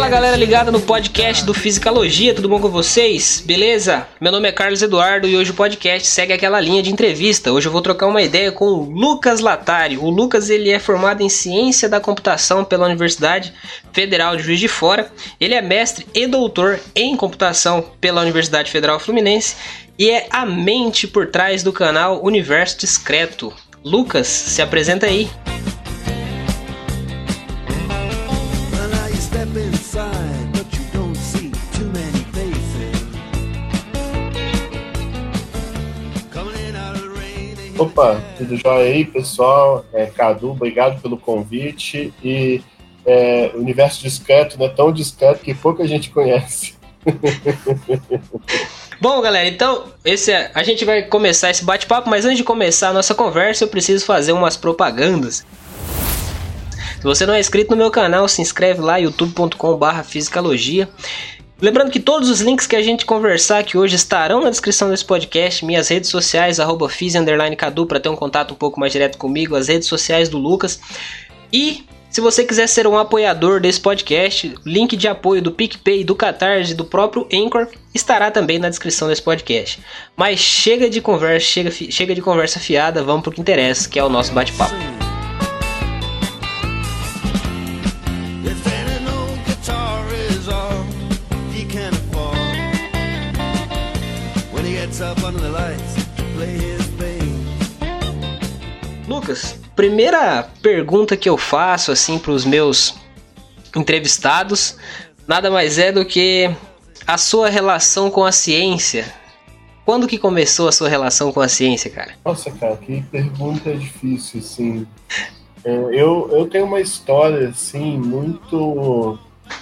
galera ligada no podcast do Fisicalogia, tudo bom com vocês? Beleza? Meu nome é Carlos Eduardo e hoje o podcast segue aquela linha de entrevista. Hoje eu vou trocar uma ideia com o Lucas Latari. O Lucas ele é formado em Ciência da Computação pela Universidade Federal de Juiz de Fora. Ele é mestre e doutor em Computação pela Universidade Federal Fluminense e é a mente por trás do canal Universo Discreto. Lucas, se apresenta aí. Opa, tudo jóia aí, pessoal? Cadu, obrigado pelo convite. E o Universo Discreto não é tão discreto que pouca gente conhece. Bom, galera, então a gente vai começar esse bate-papo, mas antes de começar a nossa conversa, eu preciso fazer umas propagandas. Se você não é inscrito no meu canal, se inscreve lá, youtube.com/fisicalogia. Lembrando que todos os links que a gente conversar aqui hoje estarão na descrição desse podcast, minhas redes sociais, @fiz_cadu, para ter um contato um pouco mais direto comigo, as redes sociais do Lucas. E se você quiser ser um apoiador desse podcast, link de apoio do PicPay, do Catarse, do próprio Anchor, estará também na descrição desse podcast. Mas chega de conversa fiada, vamos pro que interessa, que é o nosso bate-papo. Lucas, primeira pergunta que eu faço assim para os meus entrevistados, nada mais é do que a sua relação com a ciência. Quando que começou a sua relação com a ciência, cara? Nossa, cara, que pergunta difícil, assim. Eu tenho uma história, assim, muito...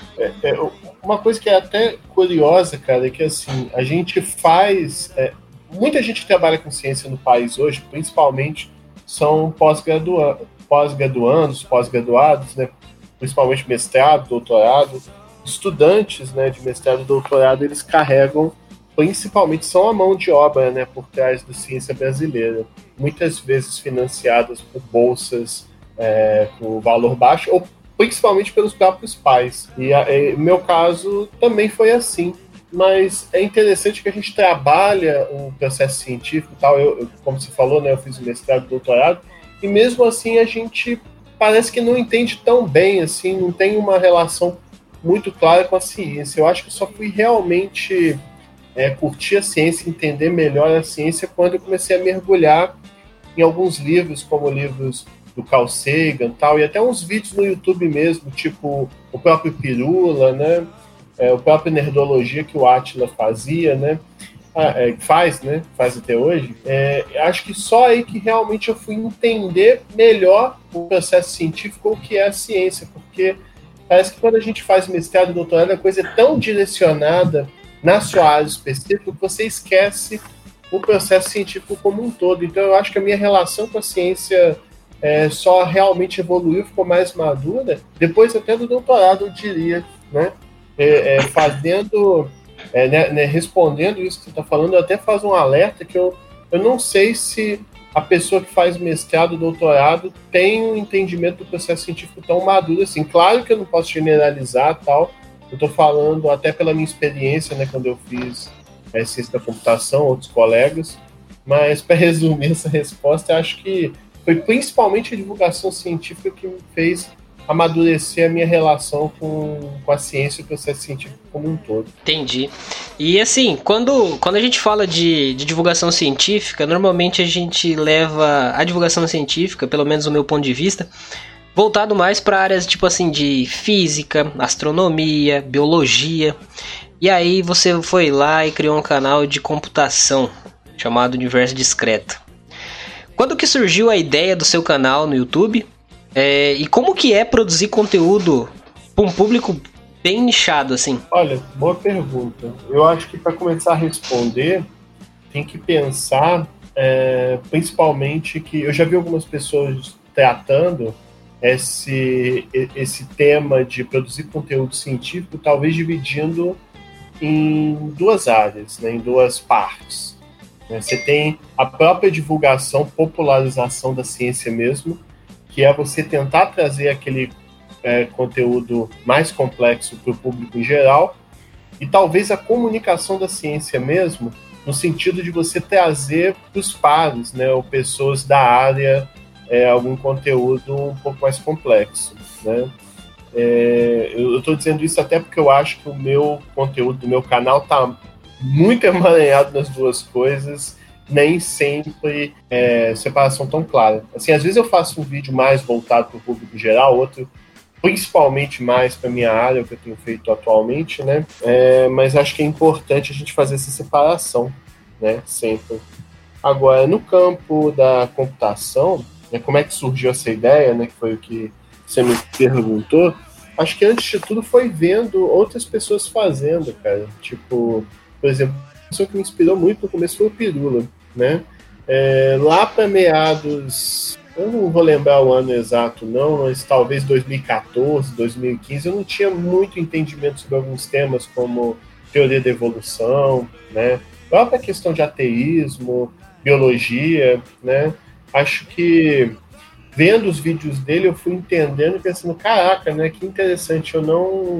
uma coisa que é até curiosa, cara, é que, assim, a gente faz... muita gente que trabalha com ciência no país hoje, principalmente, são pós-graduandos, pós-graduados, né? Principalmente mestrado, doutorado. Estudantes, né, de mestrado e doutorado, eles carregam, principalmente, são a mão de obra, né, por trás da ciência brasileira. Muitas vezes financiadas por bolsas com valor baixo, ou principalmente pelos próprios pais. E no meu caso também foi assim. Mas é interessante que a gente trabalha o processo científico e tal. Eu, como você falou, né, eu fiz o mestrado e doutorado, e mesmo assim a gente parece que não entende tão bem, assim, não tem uma relação muito clara com a ciência. Eu acho que eu só fui realmente curtir a ciência, entender melhor a ciência, quando eu comecei a mergulhar em alguns livros, como livros do Carl Sagan e tal, e até uns vídeos no YouTube mesmo, tipo o próprio Pirula, né? O próprio Nerdologia que o Átila fazia, né? Faz até hoje. Acho que só aí que realmente eu fui entender melhor o processo científico, o que é a ciência, porque parece que quando a gente faz mestrado e doutorado, a coisa é tão direcionada na sua área específica que você esquece o processo científico como um todo. Então eu acho que a minha relação com a ciência só realmente evoluiu, ficou mais madura, depois até do doutorado, eu diria, né? Respondendo isso que você está falando, eu até faço um alerta que eu não sei se a pessoa que faz mestrado, doutorado, tem um entendimento do processo científico tão maduro assim. Claro que eu não posso generalizar, tal. Eu estou falando até pela minha experiência, né, quando eu fiz ciência da computação, outros colegas, mas para resumir essa resposta, eu acho que foi principalmente a divulgação científica que me fez amadurecer a minha relação com a ciência e o processo científico como um todo. Entendi. E assim, quando a gente fala de divulgação científica, normalmente a gente leva a divulgação científica, pelo menos do meu ponto de vista, voltado mais para áreas tipo assim de física, astronomia, biologia. E aí você foi lá e criou um canal de computação chamado Universo Discreto. Quando que surgiu a ideia do seu canal no YouTube? E como que é produzir conteúdo para um público bem nichado, assim? Olha, boa pergunta. Eu acho que para começar a responder, tem que pensar principalmente que eu já vi algumas pessoas tratando esse tema de produzir conteúdo científico, talvez dividindo em duas áreas, né, em duas partes. Você tem a própria divulgação, popularização da ciência mesmo, que é você tentar trazer aquele conteúdo mais complexo para o público em geral, e talvez a comunicação da ciência mesmo, no sentido de você trazer para os pares, né, ou pessoas da área, algum conteúdo um pouco mais complexo, né? Eu estou dizendo isso até porque eu acho que o meu conteúdo do meu canal está muito emaranhado nas duas coisas, nem sempre separação tão clara. Assim, às vezes eu faço um vídeo mais voltado para o público geral, outro principalmente mais para a minha área, o que eu tenho feito atualmente, né? Mas acho que é importante a gente fazer essa separação, né? Sempre. Agora, no campo da computação, né, como é que surgiu essa ideia, né? Que foi o que você me perguntou. Acho que antes de tudo foi vendo outras pessoas fazendo, cara. Tipo, por exemplo, a pessoa que me inspirou muito no começo foi o Pirula, né? Lá para meados, eu não vou lembrar o ano exato não, mas talvez 2014, 2015, eu não tinha muito entendimento sobre alguns temas como teoria da evolução, né? A própria questão de ateísmo, biologia, né? Acho que vendo os vídeos dele eu fui entendendo e pensando, caraca, né? Que interessante, eu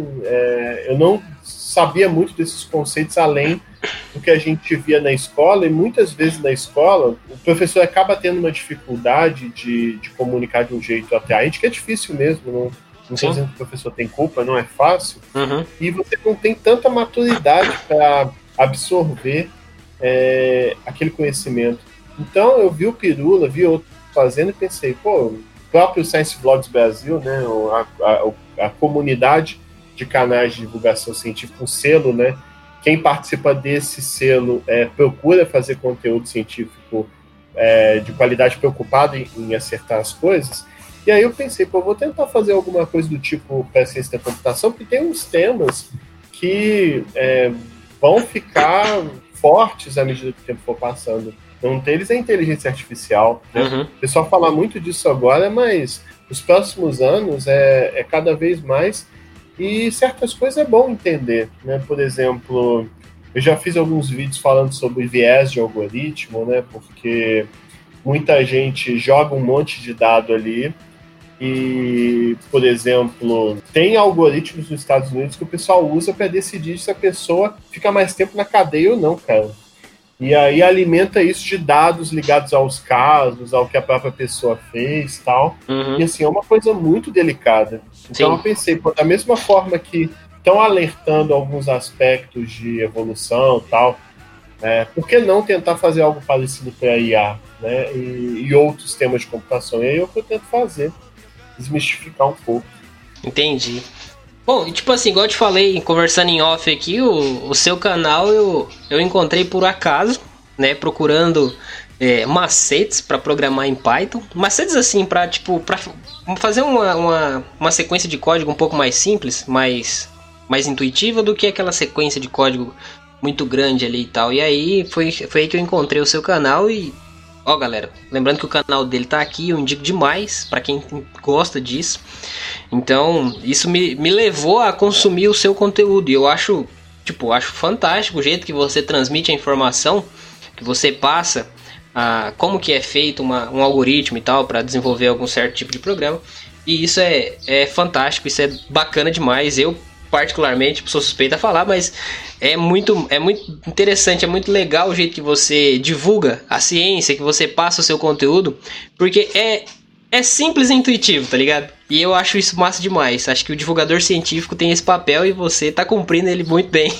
não sabia muito desses conceitos além do que a gente via na escola, e muitas vezes na escola o professor acaba tendo uma dificuldade de comunicar de um jeito atraente, que é difícil mesmo, não estou dizendo que o professor tem culpa, não é fácil, e você não tem tanta maturidade para absorver aquele conhecimento. Então eu vi o Pirula, vi outros fazendo e pensei, pô, o próprio Science Vlogs Brasil, né, a comunidade de canais de divulgação científica, um selo, né? Quem participa desse selo procura fazer conteúdo científico de qualidade, preocupado em acertar as coisas. E aí eu pensei, pô, vou tentar fazer alguma coisa do tipo para a ciência da computação, porque tem uns temas que vão ficar fortes à medida que o tempo for passando. Um deles é a inteligência artificial, né? O pessoal fala muito disso agora, mas nos próximos anos é cada vez mais. E certas coisas é bom entender, né? Por exemplo, eu já fiz alguns vídeos falando sobre viés de algoritmo, né? Porque muita gente joga um monte de dado ali e, por exemplo, tem algoritmos nos Estados Unidos que o pessoal usa para decidir se a pessoa fica mais tempo na cadeia ou não, cara. E aí alimenta isso de dados ligados aos casos, ao que a própria pessoa fez e tal. E assim, é uma coisa muito delicada. Então eu pensei, pô, da mesma forma que estão alertando alguns aspectos de evolução e tal, por que não tentar fazer algo parecido para a IA, né? E outros temas de computação? E aí é o que eu tento fazer, desmistificar um pouco. Entendi. Bom, tipo assim, igual eu te falei, conversando em off aqui, o seu canal eu encontrei por acaso, né, procurando macetes para programar em Python. Macetes assim, para fazer uma sequência de código um pouco mais simples, mais intuitiva do que aquela sequência de código muito grande ali e tal. E aí foi aí que eu encontrei o seu canal e... Ó, galera, lembrando que o canal dele tá aqui, eu indico demais para quem gosta disso. Então, isso me levou a consumir o seu conteúdo. E eu acho fantástico o jeito que você transmite a informação, que você passa como que é feito um algoritmo e tal, para desenvolver algum certo tipo de programa. E isso é fantástico, isso é bacana demais. Eu, particularmente, sou suspeito a falar, mas é muito interessante, é muito legal o jeito que você divulga a ciência, que você passa o seu conteúdo, porque é simples e intuitivo, tá ligado? E eu acho isso massa demais. Acho que o divulgador científico tem esse papel e você tá cumprindo ele muito bem.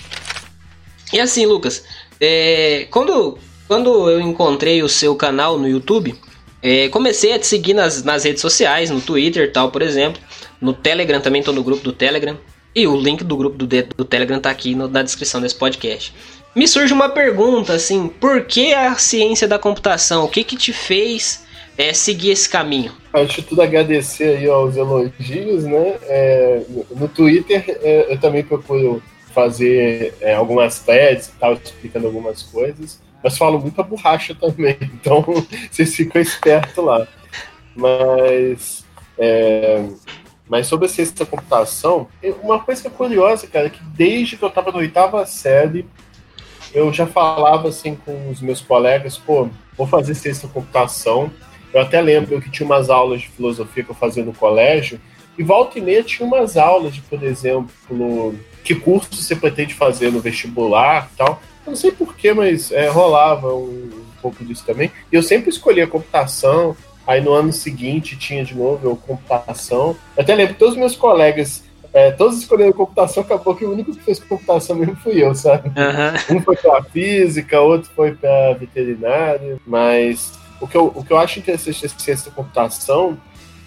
E assim, Lucas, quando eu encontrei o seu canal no YouTube, comecei a te seguir nas redes sociais, no Twitter e tal, por exemplo. No Telegram também, tô no grupo do Telegram. E o link do grupo do Telegram tá aqui na descrição desse podcast. Me surge uma pergunta, assim, por que a ciência da computação? O que te fez seguir esse caminho? Antes de tudo, agradecer aí aos elogios, né? No Twitter eu também procuro fazer algumas threads e tal, explicando algumas coisas, mas falo muita borracha também, então vocês ficam espertos lá. Mas sobre a ciência da computação, uma coisa que é curiosa, cara, que desde que eu estava na 8ª série, eu já falava assim com os meus colegas, pô, vou fazer ciência da computação. Eu até lembro que tinha umas aulas de filosofia que eu fazia no colégio, E volta e meia tinha umas aulas de, por exemplo, que curso você pretende fazer no vestibular e tal. Eu não sei porquê, mas rolava um pouco disso também. E eu sempre escolhia computação, aí no ano seguinte tinha de novo computação. Eu até lembro que todos os meus colegas, todos escolheram computação, acabou que o único que fez computação mesmo fui eu, sabe? Um foi para física, outro foi para veterinária, mas o que eu acho interessante da ciência da computação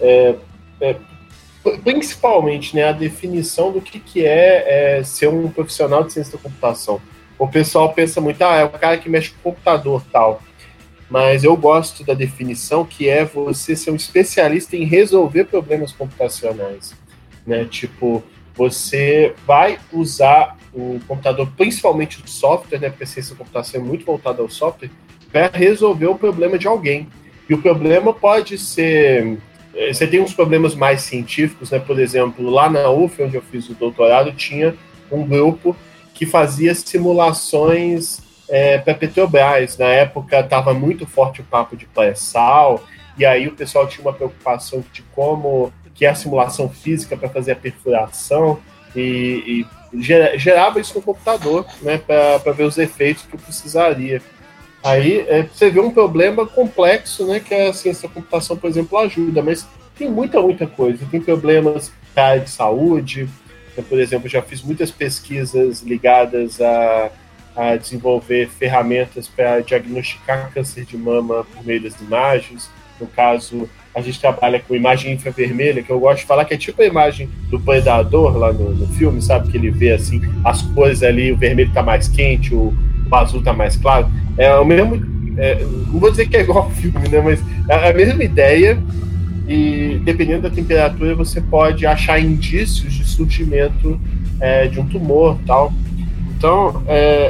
principalmente, né, a definição do que é ser um profissional de ciência da computação. O pessoal pensa muito, é o cara que mexe com o computador tal. Mas eu gosto da definição que é você ser um especialista em resolver problemas computacionais. Né? Tipo, você vai usar o computador, principalmente o software, né, porque a ciência da computação é muito voltada ao software, para resolver o problema de alguém. E o problema pode ser... Você tem uns problemas mais científicos, né? Por exemplo, lá na UF, onde eu fiz o doutorado, tinha um grupo que fazia simulações para Petrobras. Na época estava muito forte o papo de pré-sal, e aí o pessoal tinha uma preocupação de como que é a simulação física para fazer a perfuração, e gerava isso no computador, né? Para ver os efeitos que precisaria. Aí você vê um problema complexo, né, que a ciência da computação, por exemplo, ajuda, mas tem muita coisa. Tem problemas na área de saúde. Eu, por exemplo, já fiz muitas pesquisas ligadas a desenvolver ferramentas para diagnosticar câncer de mama por meio das imagens. No caso, a gente trabalha com imagem infravermelha, que eu gosto de falar que é tipo a imagem do predador lá no filme, sabe? Que ele vê assim, as cores ali, o vermelho está mais quente, o azul está mais claro. É o mesmo, não vou dizer que é igual ao filme, né, mas é a mesma ideia, e dependendo da temperatura você pode achar indícios de surgimento de um tumor e tal. Então,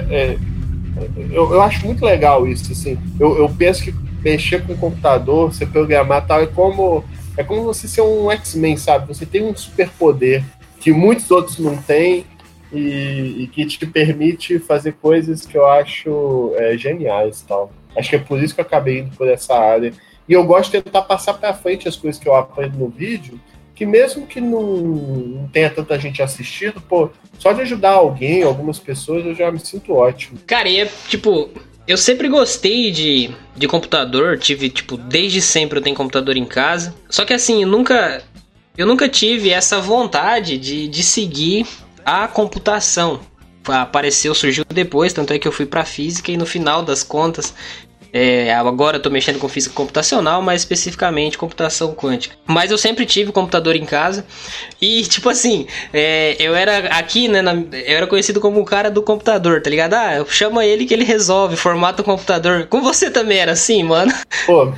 eu acho muito legal isso, assim. Eu penso que mexer com o computador, você programar tal, é como você ser um X-Men, sabe? Você tem um superpoder que muitos outros não têm, e que te permite fazer coisas que eu acho geniais, tal. Acho que é por isso que eu acabei indo por essa área. E eu gosto de tentar passar para frente as coisas que eu aprendo no vídeo, que mesmo que não tenha tanta gente assistindo, pô, só de ajudar alguém, algumas pessoas, eu já me sinto ótimo. Cara, e eu sempre gostei de computador, desde sempre eu tenho computador em casa. Só que assim, eu nunca tive essa vontade de seguir a computação. Surgiu depois, tanto é que eu fui para física e no final das contas, agora eu tô mexendo com física computacional, mais especificamente computação quântica. Mas eu sempre tive computador em casa e eu era aqui, né, eu era conhecido como o cara do computador, tá ligado? Chama ele que ele resolve, formata o computador. Com você também era assim, mano? Pô,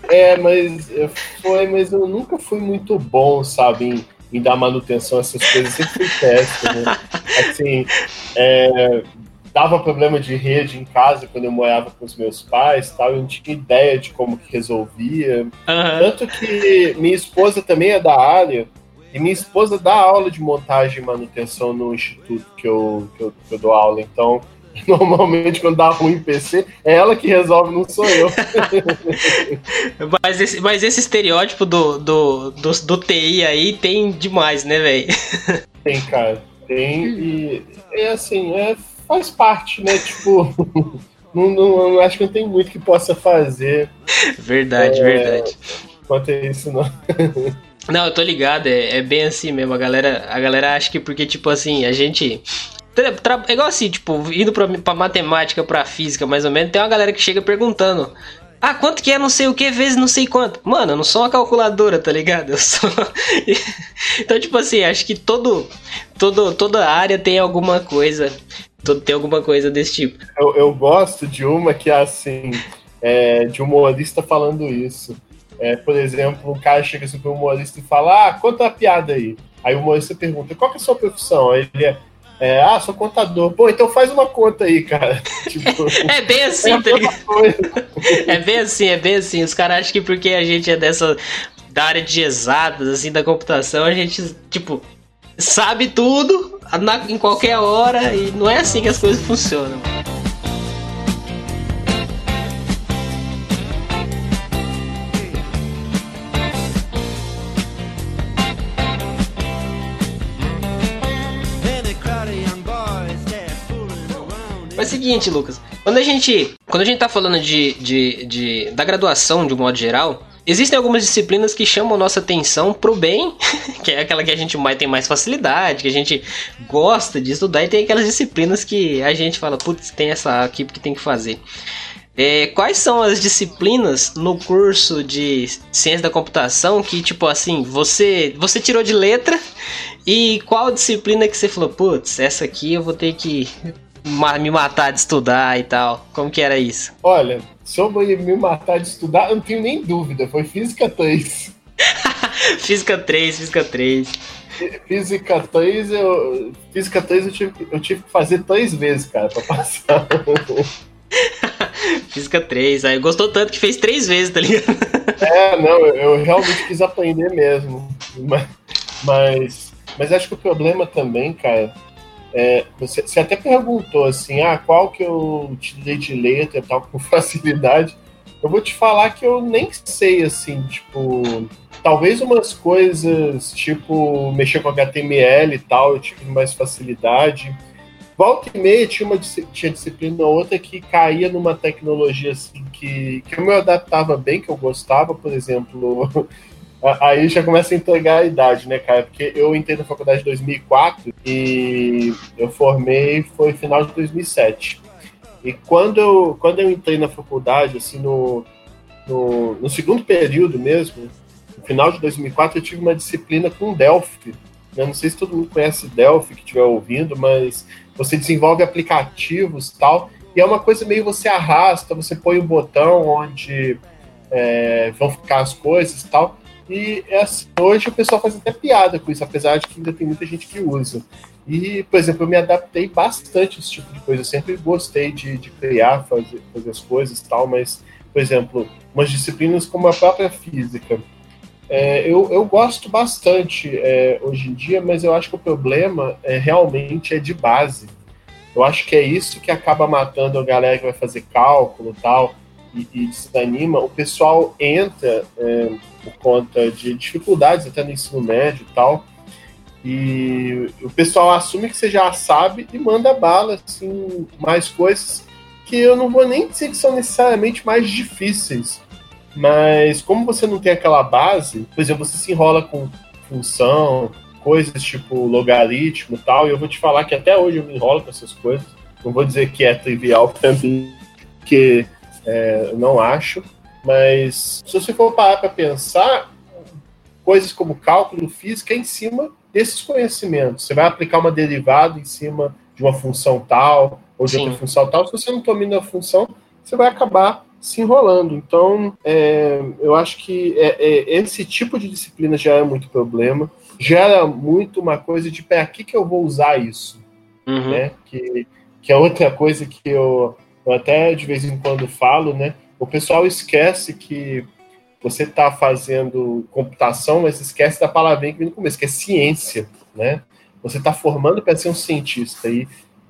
mas eu nunca fui muito bom, sabe, em dar manutenção a essas coisas, sempre fui péssimo, né? Assim, dava problema de rede em casa quando eu morava com os meus pais e tal, eu não tinha ideia de como que resolvia. Tanto que minha esposa também é da área, e minha esposa dá aula de montagem e manutenção no instituto que eu dou aula, então normalmente quando dá ruim em PC, é ela que resolve, não sou eu. Mas esse estereótipo do TI aí tem demais, né, velho? Tem, cara. Tem, e faz parte, né? Tipo, não acho que não tem muito que possa fazer. Verdade. Quanto a isso, não. Não, eu tô ligado, é bem assim mesmo. A galera acha que porque, a gente... É igual assim, indo pra matemática, pra física, mais ou menos, tem uma galera que chega perguntando: quanto que é não sei o que vezes não sei quanto? Mano, eu não sou uma calculadora, tá ligado? Eu sou... Então, acho que toda área tem alguma coisa. Tem alguma coisa desse tipo. Eu gosto de uma que é assim, de humorista falando isso. Por exemplo, um cara chega assim pro humorista e fala: conta a piada aí. Aí o humorista pergunta: qual que é a sua profissão? Aí ele sou contador. Pô, então faz uma conta aí, cara. É bem assim, tá ligado? É bem assim. Os caras acham que porque a gente é da área de exatas, assim, da computação, a gente, sabe tudo em qualquer hora, e não é assim que as coisas funcionam. Mas é o seguinte, Lucas, quando a gente tá falando da graduação de um modo geral, existem algumas disciplinas que chamam nossa atenção pro bem, que é aquela que a gente tem mais facilidade, que a gente gosta de estudar, e tem aquelas disciplinas que a gente fala, putz, tem essa aqui que tem que fazer. Quais são as disciplinas no curso de ciência da computação que, tipo assim, você tirou de letra, e qual disciplina que você falou, putz, essa aqui eu vou ter que me matar de estudar e tal? Como que era isso? Olha, sobre me matar de estudar, eu não tenho nem dúvida, foi Física 3. Física 3. Física 3 eu tive que fazer 3 vezes, cara, pra passar. Física 3, aí gostou tanto que fez 3 vezes, tá ligado? Não, eu realmente quis aprender mesmo. Mas acho que o problema também, cara, você até perguntou assim, qual que eu tirei de letra e tal com facilidade. Eu vou te falar que eu nem sei, assim, tipo, talvez umas coisas, tipo, mexer com HTML e tal, eu tive mais facilidade. Volta e meia tinha disciplina ou outra que caía numa tecnologia assim que eu me adaptava bem, que eu gostava, por exemplo. Aí já começa a entregar a idade, né, cara? Porque eu entrei na faculdade em 2004 e eu formei foi final de 2007. E quando eu entrei na faculdade, assim, no segundo período mesmo, no final de 2004, eu tive uma disciplina com Delphi. Eu não sei se todo mundo conhece Delphi, que estiver ouvindo, mas você desenvolve aplicativos e tal, e é uma coisa meio você arrasta, você põe o botão onde vão ficar as coisas e tal. E assim, hoje o pessoal faz até piada com isso, apesar de que ainda tem muita gente que usa. E, por exemplo, eu me adaptei bastante a esse tipo de coisa. Eu sempre gostei de criar, fazer as coisas e tal, mas, por exemplo, umas disciplinas como a própria física, eu gosto bastante hoje em dia, mas eu acho que o problema realmente é de base. Eu acho que é isso que acaba matando a galera que vai fazer cálculo e tal, e desanima. O pessoal entra por conta de dificuldades até no ensino médio e tal, e o pessoal assume que você já sabe e manda bala, assim, mais coisas que eu não vou nem dizer que são necessariamente mais difíceis, mas como você não tem aquela base, por exemplo, você se enrola com função, coisas tipo logaritmo e tal, e eu vou te falar que até hoje eu me enrolo com essas coisas. Não vou dizer que é trivial para mim, porque eu não acho, mas se você for parar para pensar, coisas como cálculo, física, é em cima desses conhecimentos. Você vai aplicar uma derivada em cima de uma função tal, ou de outra função tal. Se você não domina a função, você vai acabar se enrolando. Então, eu acho que esse tipo de disciplina gera muito problema, gera muito uma coisa de para que eu vou usar isso? Uhum. Né? Que é outra coisa que eu até de vez em quando falo, né? O pessoal esquece que você está fazendo computação, mas esquece da palavrinha que vem no começo, que é ciência, né? Você está formando para ser um cientista e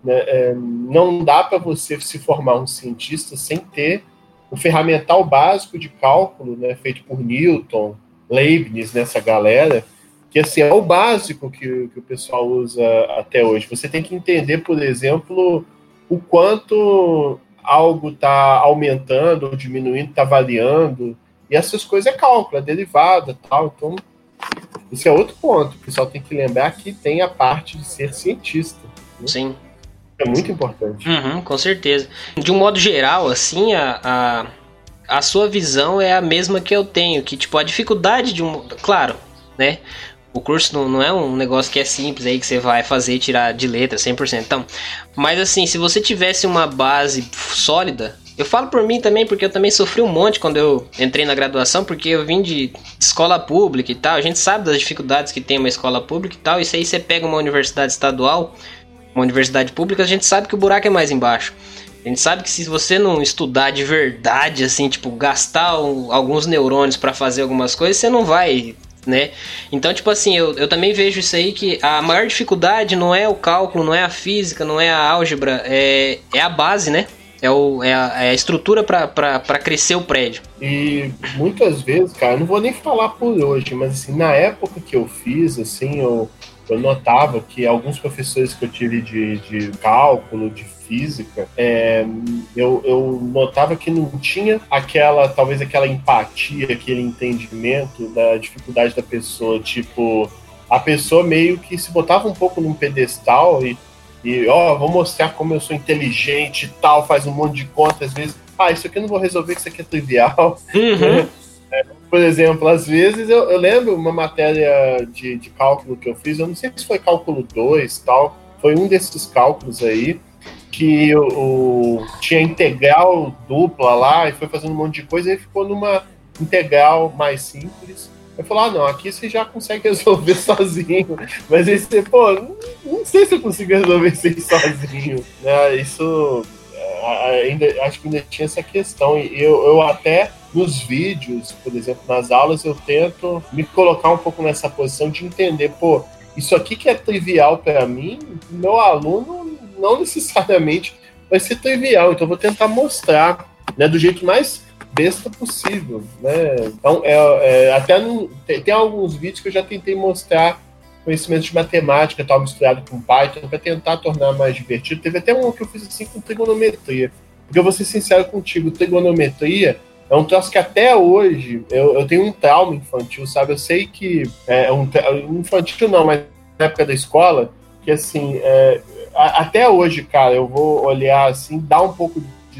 não dá para você se formar um cientista sem ter o ferramental básico de cálculo, né, feito por Newton, Leibniz, nessa galera, que assim, é o básico que o pessoal usa até hoje. Você tem que entender, por exemplo, o quanto algo está aumentando ou diminuindo, está variando, e essas coisas é cálculo, é derivada e tal. Então, isso é outro ponto. O pessoal tem que lembrar que tem a parte de ser cientista. Né? Sim. É muito importante. Uhum, com certeza. De um modo geral, assim, a sua visão é a mesma que eu tenho, que, tipo, a dificuldade de Claro, né? O curso não é um negócio que é simples aí, que você vai fazer e tirar de letra 100%. Então, mas assim, se você tivesse uma base sólida... Eu falo por mim também, porque eu também sofri um monte quando eu entrei na graduação, porque eu vim de escola pública e tal. A gente sabe das dificuldades que tem uma escola pública e tal. Isso aí você pega uma universidade estadual, uma universidade pública, a gente sabe que o buraco é mais embaixo. A gente sabe que se você não estudar de verdade, assim, tipo, gastar alguns neurônios para fazer algumas coisas, você não vai... né? Então, tipo assim, eu também vejo isso aí, que a maior dificuldade não é o cálculo, não é a física, não é a álgebra, é a base, né? É a estrutura para crescer o prédio. E muitas vezes, cara, eu não vou nem falar por hoje, mas assim, na época que eu fiz, assim, eu eu notava que alguns professores que eu tive de cálculo, de física, eu notava que não tinha talvez aquela empatia, aquele entendimento da dificuldade da pessoa. Tipo, a pessoa meio que se botava um pouco num pedestal e vou mostrar como eu sou inteligente e tal, faz um monte de conta, às vezes, isso aqui eu não vou resolver, que isso aqui é trivial. Uhum. Por exemplo, às vezes eu lembro uma matéria de cálculo que eu fiz, eu não sei se foi cálculo 2 tal, foi um desses cálculos aí, que tinha integral dupla lá, e foi fazendo um monte de coisa, e ficou numa integral mais simples. Eu falei, não, aqui você já consegue resolver sozinho. Mas aí você, não sei se eu consigo resolver isso aí sozinho. Isso, acho que ainda tinha essa questão. E eu até, nos vídeos, por exemplo, nas aulas, eu tento me colocar um pouco nessa posição de entender, isso aqui que é trivial para mim, meu aluno não necessariamente vai ser trivial. Então eu vou tentar mostrar, né, do jeito mais besta possível, né? Então, até tem alguns vídeos que eu já tentei mostrar conhecimento de matemática, tal, misturado com Python, para tentar tornar mais divertido. Teve até um que eu fiz assim com trigonometria. Porque eu vou ser sincero contigo, trigonometria é um troço que até hoje eu tenho um trauma infantil, sabe? Eu sei que infantil não, mas na época da escola, que assim, até hoje, cara, eu vou olhar assim, dá um pouco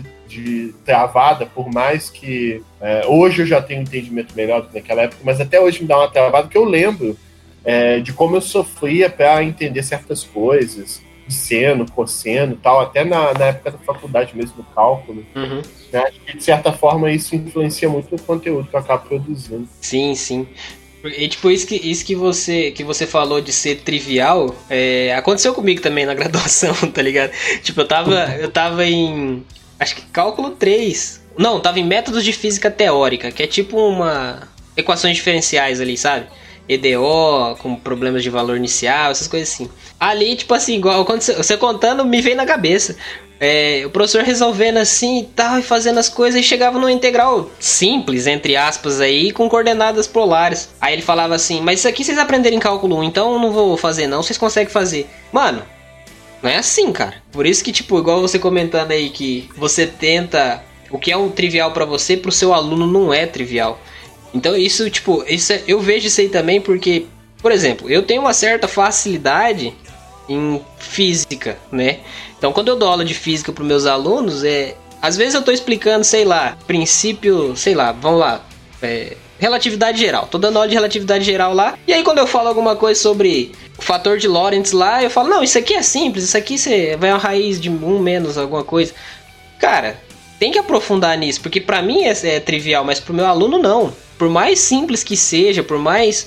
de travada, por mais que hoje eu já tenho um entendimento melhor do que naquela época, mas até hoje me dá uma travada, que eu lembro de como eu sofria para entender certas coisas, de seno, cosseno, tal, até na época da faculdade mesmo, do cálculo. Uhum. Né? De certa forma, isso influencia muito no conteúdo que eu acabo produzindo. Sim, sim. E tipo, isso que você falou de ser trivial, aconteceu comigo também na graduação, tá ligado? Tipo, eu tava em, acho que cálculo 3. Não, tava em métodos de física teórica, que é tipo uma equações diferenciais ali, sabe? EDO, com problemas de valor inicial, essas coisas assim. Ali, tipo assim, igual quando você contando, me veio na cabeça. O professor resolvendo assim e tal, e fazendo as coisas, e chegava numa integral simples, entre aspas, aí, com coordenadas polares. Aí ele falava assim, mas isso aqui vocês aprenderam em cálculo 1, então eu não vou fazer não, vocês conseguem fazer. Mano, não é assim, cara. Por isso que, tipo, igual você comentando aí, que você tenta... O que é um trivial pra você, pro seu aluno não é trivial. Então isso, tipo, eu vejo isso aí também porque, por exemplo, eu tenho uma certa facilidade em física, né? Então quando eu dou aula de física pros meus alunos, às vezes eu tô explicando, sei lá, princípio, sei lá, vamos lá, relatividade geral. Tô dando aula de relatividade geral lá, e aí quando eu falo alguma coisa sobre o fator de Lorentz lá, eu falo, não, isso aqui é simples, isso aqui você vai uma raiz de 1 menos alguma coisa. Cara, tem que aprofundar nisso, porque pra mim é trivial, mas pro meu aluno não. Por mais simples que seja, por mais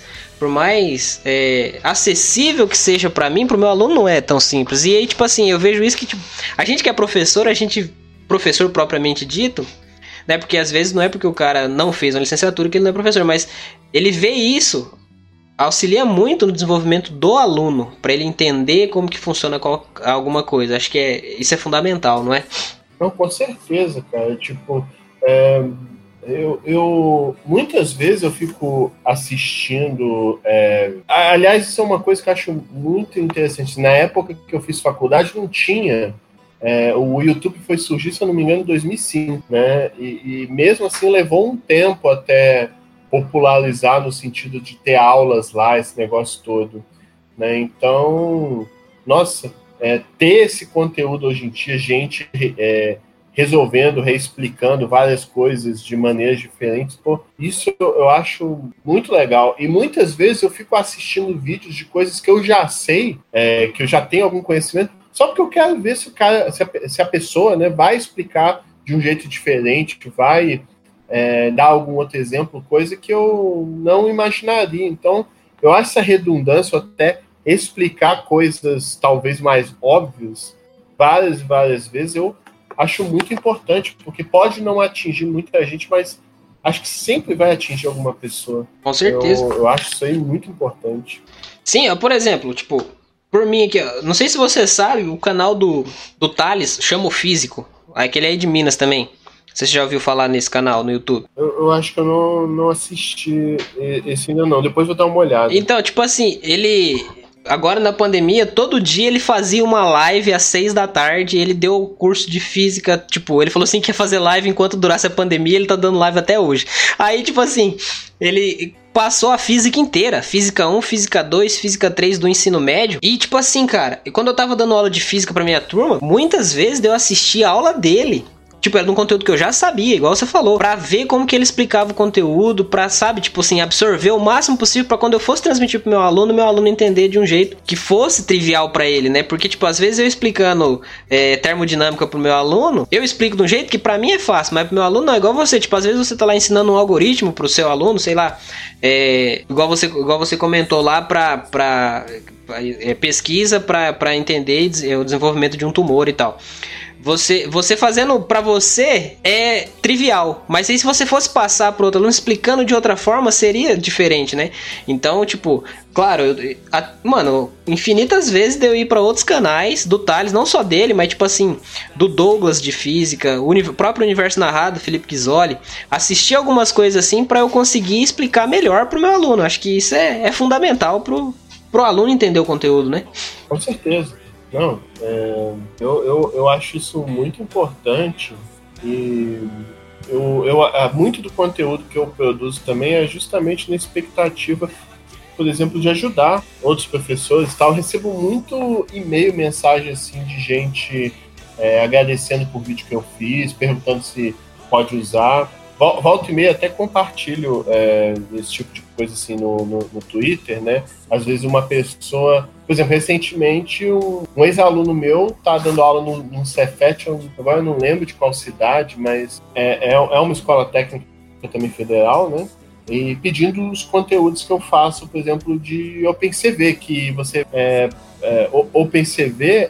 acessível que seja pra mim, pro meu aluno não é tão simples. E aí, tipo assim, eu vejo isso que, tipo, a gente que é professor, professor propriamente dito, né? Porque às vezes não é porque o cara não fez uma licenciatura que ele não é professor, mas ele vê isso, auxilia muito no desenvolvimento do aluno, pra ele entender como que funciona alguma coisa. Acho que isso é fundamental, não é? Não, com certeza, cara. Tipo, eu muitas vezes eu fico assistindo. Aliás, isso é uma coisa que eu acho muito interessante. Na época que eu fiz faculdade, não tinha. O YouTube foi surgir, se eu não me engano, em 2005, né? E mesmo assim levou um tempo até popularizar no sentido de ter aulas lá, esse negócio todo, né? Então, nossa, ter esse conteúdo hoje em dia, gente resolvendo, reexplicando várias coisas de maneiras diferentes, isso eu acho muito legal. E muitas vezes eu fico assistindo vídeos de coisas que eu já sei, que eu já tenho algum conhecimento, só porque eu quero ver se a pessoa, né, vai explicar de um jeito diferente, que vai dar algum outro exemplo, coisa que eu não imaginaria. Então, eu acho essa redundância, até explicar coisas talvez mais óbvias várias vezes, eu acho muito importante, porque pode não atingir muita gente, mas acho que sempre vai atingir alguma pessoa. Com certeza. Eu acho isso aí muito importante. Sim, por exemplo, tipo, por mim aqui, não sei se você sabe, o canal do Thales chama o Físico, aquele aí de Minas também. Você já ouviu falar nesse canal no YouTube? Eu acho que eu não assisti esse ainda não, depois vou dar uma olhada. Então, tipo assim, ele... Agora na pandemia, todo dia ele fazia uma live às 6 da tarde, ele deu o curso de física, tipo, ele falou assim que ia fazer live enquanto durasse a pandemia, ele tá dando live até hoje. Aí, tipo assim, ele passou a física inteira, física 1, física 2, física 3 do ensino médio. E tipo assim, cara, quando eu tava dando aula de física pra minha turma, muitas vezes eu assistia a aula dele. Tipo, era um conteúdo que eu já sabia, igual você falou, pra ver como que ele explicava o conteúdo, pra, sabe, tipo assim, absorver o máximo possível pra quando eu fosse transmitir pro meu aluno entender de um jeito que fosse trivial pra ele, né? Porque, tipo, às vezes eu explicando termodinâmica pro meu aluno, eu explico de um jeito que pra mim é fácil, mas pro meu aluno não, é igual você, tipo, às vezes você tá lá ensinando um algoritmo pro seu aluno, sei lá, igual você comentou lá pra pesquisa pra entender o desenvolvimento de um tumor e tal. Você fazendo pra você é trivial, mas aí se você fosse passar pro outro aluno explicando de outra forma, seria diferente, né? Então, tipo, claro, mano, infinitas vezes de eu ir pra outros canais do Thales, não só dele, mas tipo assim, do Douglas de Física, o próprio Universo Narrado, Felipe Ghisoli, assistir algumas coisas assim pra eu conseguir explicar melhor pro meu aluno. Acho que isso é fundamental pro aluno entender o conteúdo, né? Com certeza. Não, eu acho isso muito importante e muito do conteúdo que eu produzo também é justamente na expectativa, por exemplo, de ajudar outros professores e tal. Eu recebo muito e-mail, mensagem assim de gente agradecendo por vídeo que eu fiz, perguntando se pode usar. Volta e meia até compartilho esse tipo de coisa assim no Twitter, né? Às vezes uma pessoa... Por exemplo, recentemente um ex-aluno meu tá dando aula no Cefet, agora eu não lembro de qual cidade, mas é uma escola técnica também federal, né? E pedindo os conteúdos que eu faço, por exemplo, de OpenCV, que você... OpenCV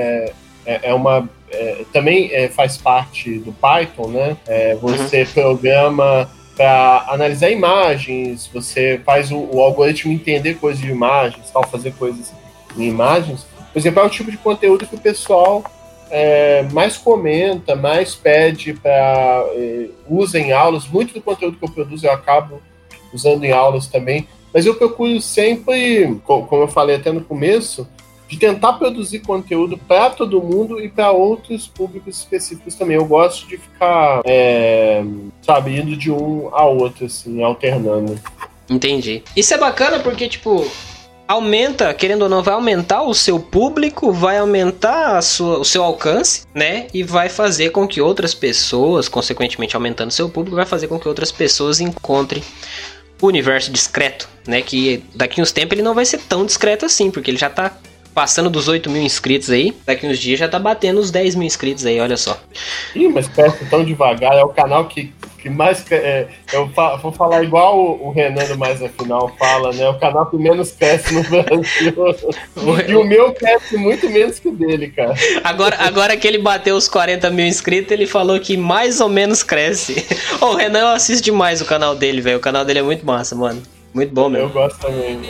também faz parte do Python, né? Você programa para analisar imagens, você faz o algoritmo entender coisas de imagens, tal, fazer coisas em imagens. Por exemplo, é o tipo de conteúdo que o pessoal mais comenta, mais pede para usa em aulas. Muito do conteúdo que eu produzo eu acabo usando em aulas também, mas eu procuro sempre, como eu falei até no começo, de tentar produzir conteúdo para todo mundo e para outros públicos específicos também. Eu gosto de ficar, indo de um a outro, assim, alternando. Entendi. Isso é bacana porque, tipo, aumenta, querendo ou não, vai aumentar o seu público, vai aumentar o seu alcance, né? E vai fazer com que outras pessoas, consequentemente aumentando seu público, vai fazer com que outras pessoas encontrem o universo discreto, né? Que daqui uns tempos ele não vai ser tão discreto assim, porque ele já tá passando dos 8 mil inscritos aí. Daqui uns dias já tá batendo os 10 mil inscritos aí, olha só. Ih, mas cresce tão devagar. É o canal que mais... eu vou falar igual o Renan do Mais Afinal fala, né? O canal que menos cresce no Brasil. E o meu cresce muito menos que o dele, cara. Agora que ele bateu os 40 mil inscritos, ele falou que mais ou menos cresce. O Renan, eu assisto demais o canal dele, velho. O canal dele é muito massa, mano. Muito bom mesmo. Eu gosto também.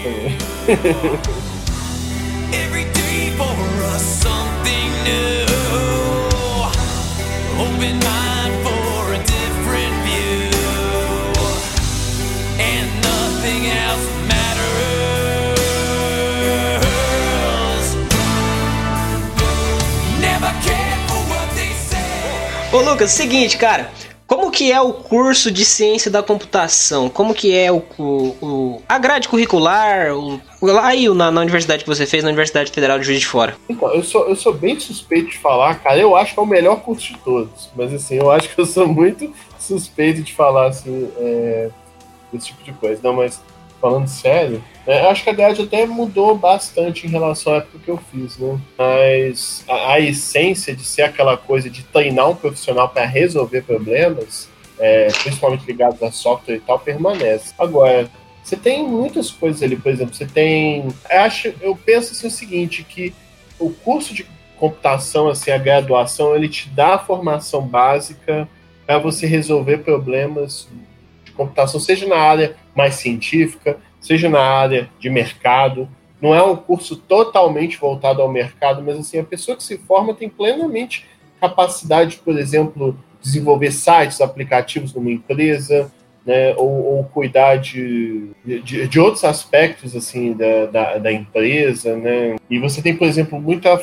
Every day for us something new. Open mind for a different view. And nothing else matters. Never care for what they say. Ô Lucas, seguinte, cara. Como que é o curso de ciência da computação? Como que é a grade curricular? Lá aí na universidade que você fez, na Universidade Federal de Juiz de Fora. Então, eu sou bem suspeito de falar, cara. Eu acho que é o melhor curso de todos. Mas assim, eu acho que eu sou muito suspeito de falar assim, desse tipo de coisa. Não, mas falando sério, eu acho que a grade até mudou bastante em relação à época que eu fiz, né? Mas a essência de ser aquela coisa de treinar um profissional para resolver problemas, principalmente ligados a software e tal, permanece. Agora, você tem muitas coisas ali, por exemplo, você tem... Eu penso assim, o seguinte, que o curso de computação, assim, a graduação, ele te dá a formação básica para você resolver problemas de computação, seja na área mais científica, seja na área de mercado. Não é um curso totalmente voltado ao mercado, mas assim, a pessoa que se forma tem plenamente capacidade de, por exemplo, desenvolver sites, aplicativos numa empresa, né, ou cuidar de outros aspectos assim da empresa, né? E você tem, por exemplo,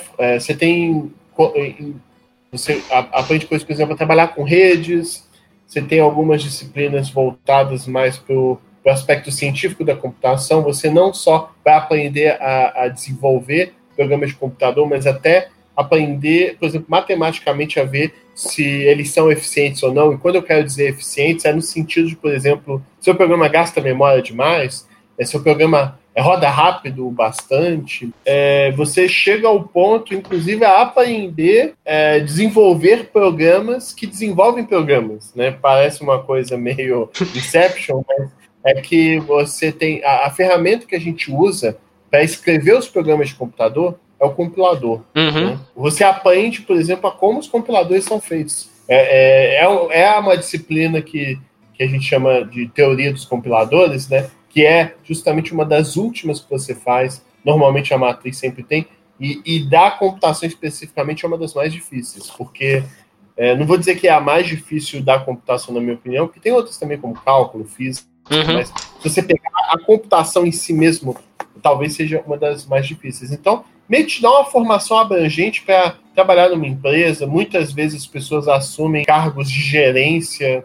você aprende coisas, por exemplo, a trabalhar com redes. Você tem algumas disciplinas voltadas mais para o aspecto científico da computação. Você não só vai aprender a desenvolver programas de computador, mas até aprender, por exemplo, matematicamente a ver se eles são eficientes ou não. E quando eu quero dizer eficientes, é no sentido de, por exemplo, se o programa gasta memória demais, se o programa roda rápido bastante, você chega ao ponto, inclusive, a aprender a desenvolver programas que desenvolvem programas, né? Parece uma coisa meio Inception, mas é que você tem a ferramenta que a gente usa para escrever os programas de computador é o compilador. Né? Você aprende, por exemplo, a como os compiladores são feitos. É uma disciplina que a gente chama de teoria dos compiladores, né? Que é justamente uma das últimas que você faz. Normalmente a matriz sempre tem. E da computação especificamente é uma das mais difíceis, porque não vou dizer que é a mais difícil da computação, na minha opinião, porque tem outras também, como cálculo, física, mas se você pegar a computação em si mesmo, talvez seja uma das mais difíceis. Então, meio que te dá uma formação abrangente para trabalhar numa empresa. Muitas vezes as pessoas assumem cargos de gerência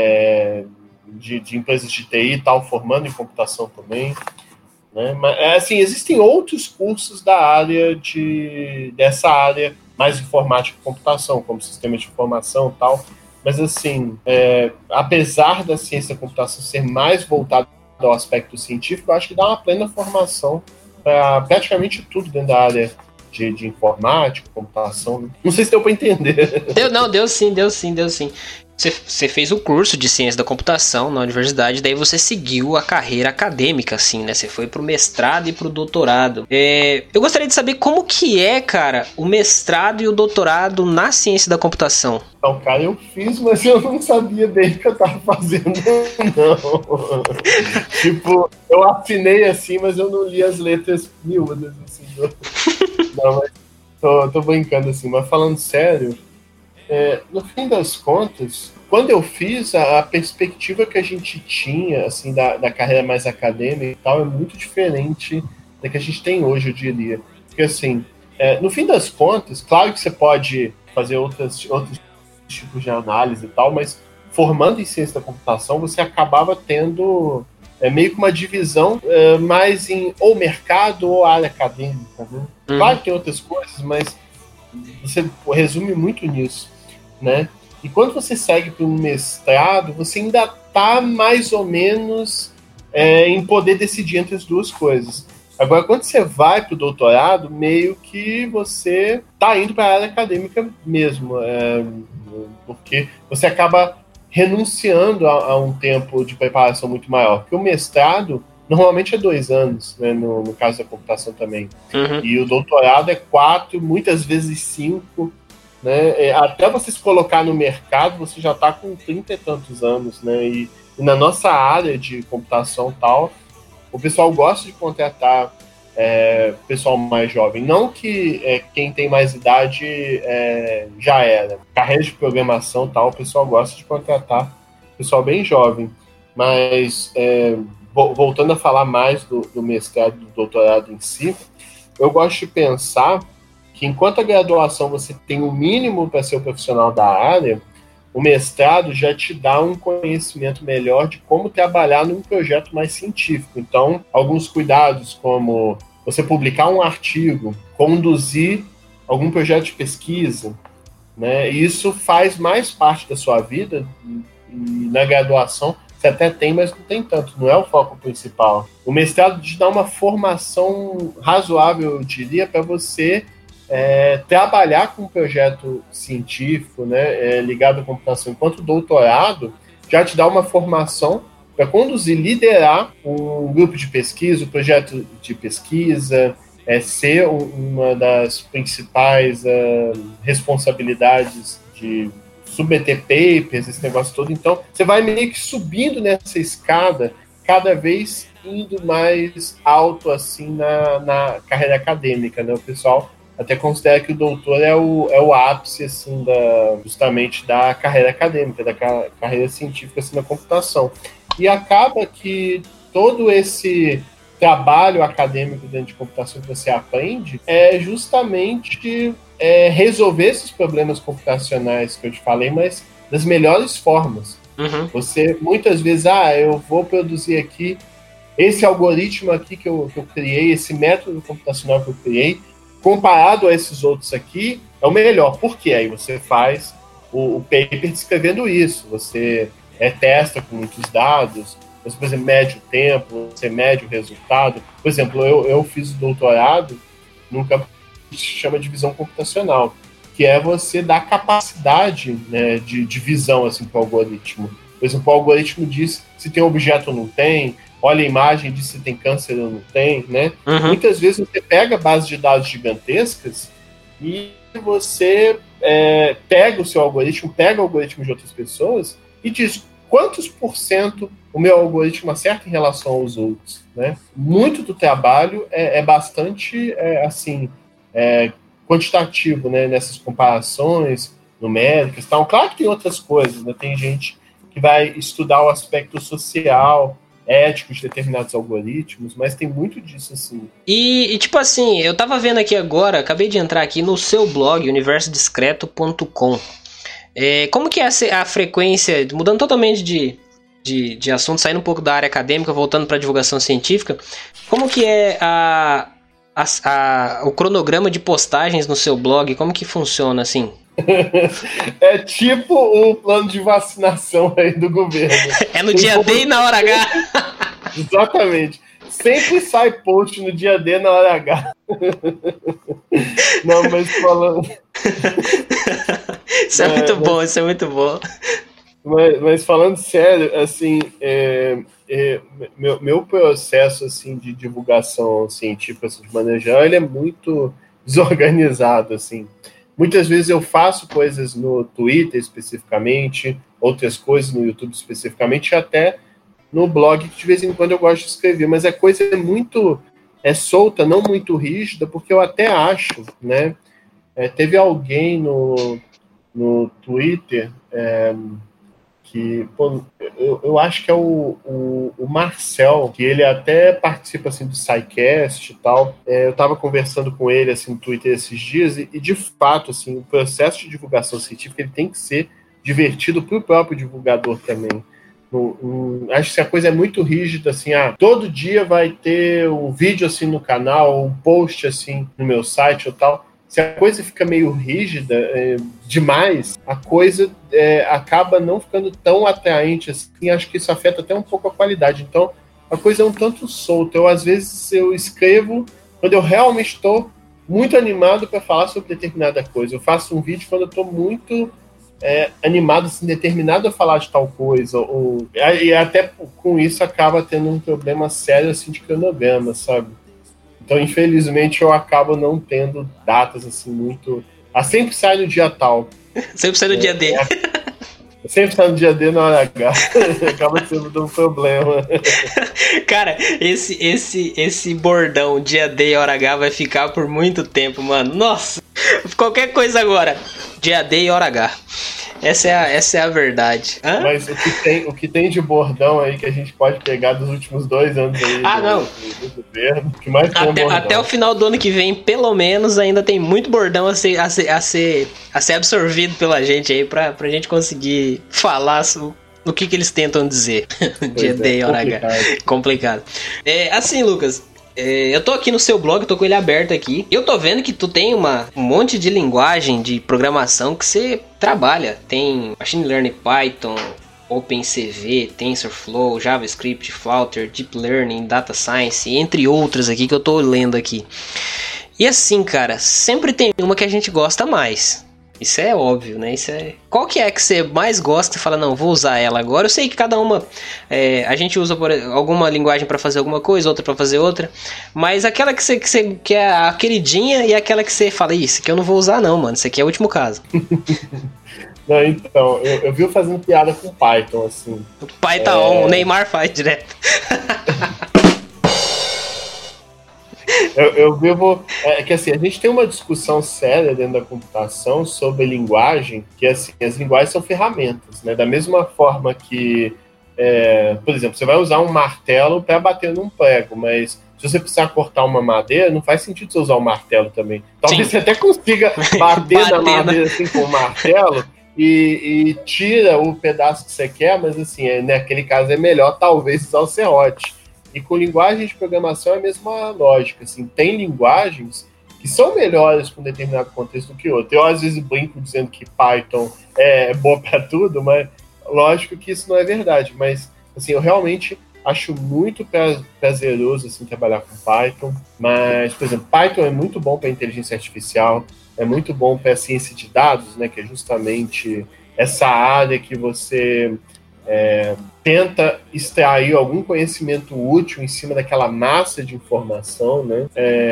de empresas de TI e tal, formando em computação também. Né? Mas, assim, existem outros cursos da área dessa área mais informática e computação, como sistema de informação e tal. Mas, assim, apesar da ciência da computação ser mais voltada ao aspecto científico, eu acho que dá uma plena formação para praticamente tudo dentro da área de informática, computação. Né? Não sei se deu para entender. Deu sim. Você fez o curso de ciência da computação na universidade, daí você seguiu a carreira acadêmica, assim, né? Você foi pro mestrado e pro doutorado. Eu gostaria de saber como que é, cara, o mestrado e o doutorado na ciência da computação. Então, cara, eu fiz, mas eu não sabia bem o que eu tava fazendo, não. Tipo, eu assinei assim, mas eu não li as letras miúdas, assim. Não, mas tô brincando, assim. Mas falando sério, no fim das contas, quando eu fiz, a perspectiva que a gente tinha, assim, da carreira mais acadêmica e tal, é muito diferente da que a gente tem hoje, eu diria. Porque, assim, no fim das contas, claro que você pode fazer outros tipos de análise e tal, mas formando em ciência da computação, você acabava tendo meio que uma divisão mais em ou mercado ou área acadêmica. Né? Claro que tem outras coisas, mas você resume muito nisso. Né? E quando você segue para um mestrado, você ainda está mais ou menos em poder decidir entre as duas coisas. Agora, quando você vai para o doutorado, meio que você está indo para a área acadêmica mesmo, porque você acaba renunciando a um tempo de preparação muito maior. Porque o mestrado normalmente é 2 anos, né, no caso da computação também. E o doutorado é 4, muitas vezes 5. Né? Até você se colocar no mercado, você já está com 30 e tantos anos, né? E na nossa área de computação e tal, o pessoal gosta de contratar pessoal mais jovem. Não que quem tem mais idade já era. Carreira de programação e tal, o pessoal gosta de contratar pessoal bem jovem. Mas, voltando a falar mais do mestrado e do doutorado em si, eu gosto de pensar que enquanto a graduação você tem o mínimo para ser um profissional da área, o mestrado já te dá um conhecimento melhor de como trabalhar num projeto mais científico. Então, alguns cuidados, como você publicar um artigo, conduzir algum projeto de pesquisa, né? Isso faz mais parte da sua vida, e na graduação você até tem, mas não tem tanto, não é o foco principal. O mestrado te dá uma formação razoável, eu diria, para você trabalhar com um projeto científico, né, ligado à computação, enquanto o doutorado já te dá uma formação para conduzir, liderar um grupo de pesquisa, um projeto de pesquisa, ser uma das principais responsabilidades de submeter papers, esse negócio todo. Então, você vai meio que subindo nessa escada, cada vez indo mais alto assim na carreira acadêmica, né? O pessoal até considera que o doutor é o ápice assim, justamente da carreira acadêmica, da carreira científica assim, na computação. E acaba que todo esse trabalho acadêmico dentro de computação que você aprende é justamente resolver esses problemas computacionais que eu te falei, mas das melhores formas. Uhum. Você, muitas vezes, eu vou produzir aqui esse algoritmo aqui que eu criei, esse método computacional que eu criei, comparado a esses outros aqui, é o melhor. Por quê? Aí você faz o paper descrevendo isso, você testa com muitos dados, você, por exemplo, mede o tempo, você mede o resultado. Por exemplo, eu fiz o doutorado num campo que se chama de visão computacional, que é você dar capacidade, né, de visão assim, para o algoritmo. Por exemplo, o algoritmo diz se tem objeto ou não tem, olha a imagem e diz se tem câncer ou não tem, né? Uhum. Muitas vezes você pega bases de dados gigantescas e você pega o seu algoritmo, pega o algoritmo de outras pessoas e diz quantos por cento o meu algoritmo acerta em relação aos outros, né? Muito do trabalho é bastante, quantitativo, né? Nessas comparações numéricas. Tal. Claro que tem outras coisas, né? Tem gente que vai estudar o aspecto social, ético de determinados algoritmos, mas tem muito disso, assim. E tipo assim, eu tava vendo aqui agora, acabei de entrar aqui no seu blog, universodiscreto.com. Como que é a frequência, mudando totalmente de assunto, saindo um pouco da área acadêmica, voltando para divulgação científica, como que é o cronograma de postagens no seu blog, como que funciona assim? É tipo o plano de vacinação aí do governo. É no dia D e na hora H. Exatamente. Sempre sai post no dia D na hora H. Não, mas falando... Isso é muito bom, isso é muito bom. Mas falando sério, assim, meu processo assim, de divulgação científica, assim, de maneira geral, ele é muito desorganizado, assim. Muitas vezes eu faço coisas no Twitter especificamente, outras coisas no YouTube especificamente, e até no blog, que de vez em quando eu gosto de escrever, mas a coisa é muito solta, não muito rígida, porque eu até acho, né? Teve alguém no Twitter que, pô, eu acho que é o Marcel, que ele até participa assim, do SciCast e tal. Eu estava conversando com ele assim, no Twitter esses dias e de fato, assim, o processo de divulgação científica ele tem que ser divertido para o próprio divulgador também. Acho que a coisa é muito rígida, assim, todo dia vai ter um vídeo assim no canal, um post assim no meu site ou tal. Se a coisa fica meio rígida demais, a coisa acaba não ficando tão atraente assim. Acho que isso afeta até um pouco a qualidade. Então, a coisa é um tanto solta. Às vezes, eu escrevo quando eu realmente estou muito animado para falar sobre determinada coisa. Eu faço um vídeo quando eu estou muito animado, assim, determinado a falar de tal coisa. E até com isso acaba tendo um problema sério assim, de cronograma, sabe? Então, infelizmente, eu acabo não tendo datas assim muito... sempre sai no dia tal. Sempre sai no dia D. Sempre sai no dia D na hora H. Acaba sendo um problema. Cara, esse bordão dia D e hora H vai ficar por muito tempo, mano. Nossa, qualquer coisa agora. Dia D e hora H. Essa é a verdade. Hã? Mas o que tem de bordão aí que a gente pode pegar dos últimos 2 anos aí não. do governo, que mais tem bordão. Até o final do ano que vem, pelo menos, ainda tem muito bordão a ser absorvido pela gente aí pra gente conseguir falar o que eles tentam dizer. Dia D e hora H. Complicado. Assim, Lucas, eu tô aqui no seu blog, tô com ele aberto aqui. Eu tô vendo que tu tem um monte de linguagem de programação que você trabalha. Tem Machine Learning, Python, OpenCV, TensorFlow, JavaScript, Flutter, Deep Learning, Data Science, entre outras aqui que eu tô lendo aqui. E assim, cara, sempre tem uma que a gente gosta mais. Isso é óbvio, né? Qual que é que você mais gosta e fala, não, vou usar ela agora? Eu sei que cada uma, a gente usa alguma linguagem para fazer alguma coisa, outra para fazer outra, mas aquela que é a queridinha e aquela que você fala, isso aqui eu não vou usar não, mano, isso aqui é o último caso. Não, então, eu vi fazendo piada com Python, assim. O Python, o Neymar faz direto. Eu vivo... que assim, a gente tem uma discussão séria dentro da computação sobre linguagem, que assim, as linguagens são ferramentas, né? Da mesma forma que por exemplo, você vai usar um martelo para bater num prego, mas se você precisar cortar uma madeira, não faz sentido você usar um martelo também. Talvez você até consiga bater na madeira assim com o martelo e tira o pedaço que você quer, mas assim, naquele caso é melhor talvez usar o serrote. E com linguagem de programação é a mesma lógica. Assim, tem linguagens que são melhores para um determinado contexto do que outro. Eu às vezes brinco dizendo que Python é boa para tudo, mas lógico que isso não é verdade. Mas assim, eu realmente acho muito prazeroso assim, trabalhar com Python. Mas, por exemplo, Python é muito bom para inteligência artificial, é muito bom para ciência de dados, né, que é justamente essa área que você tenta extrair algum conhecimento útil em cima daquela massa de informação, né?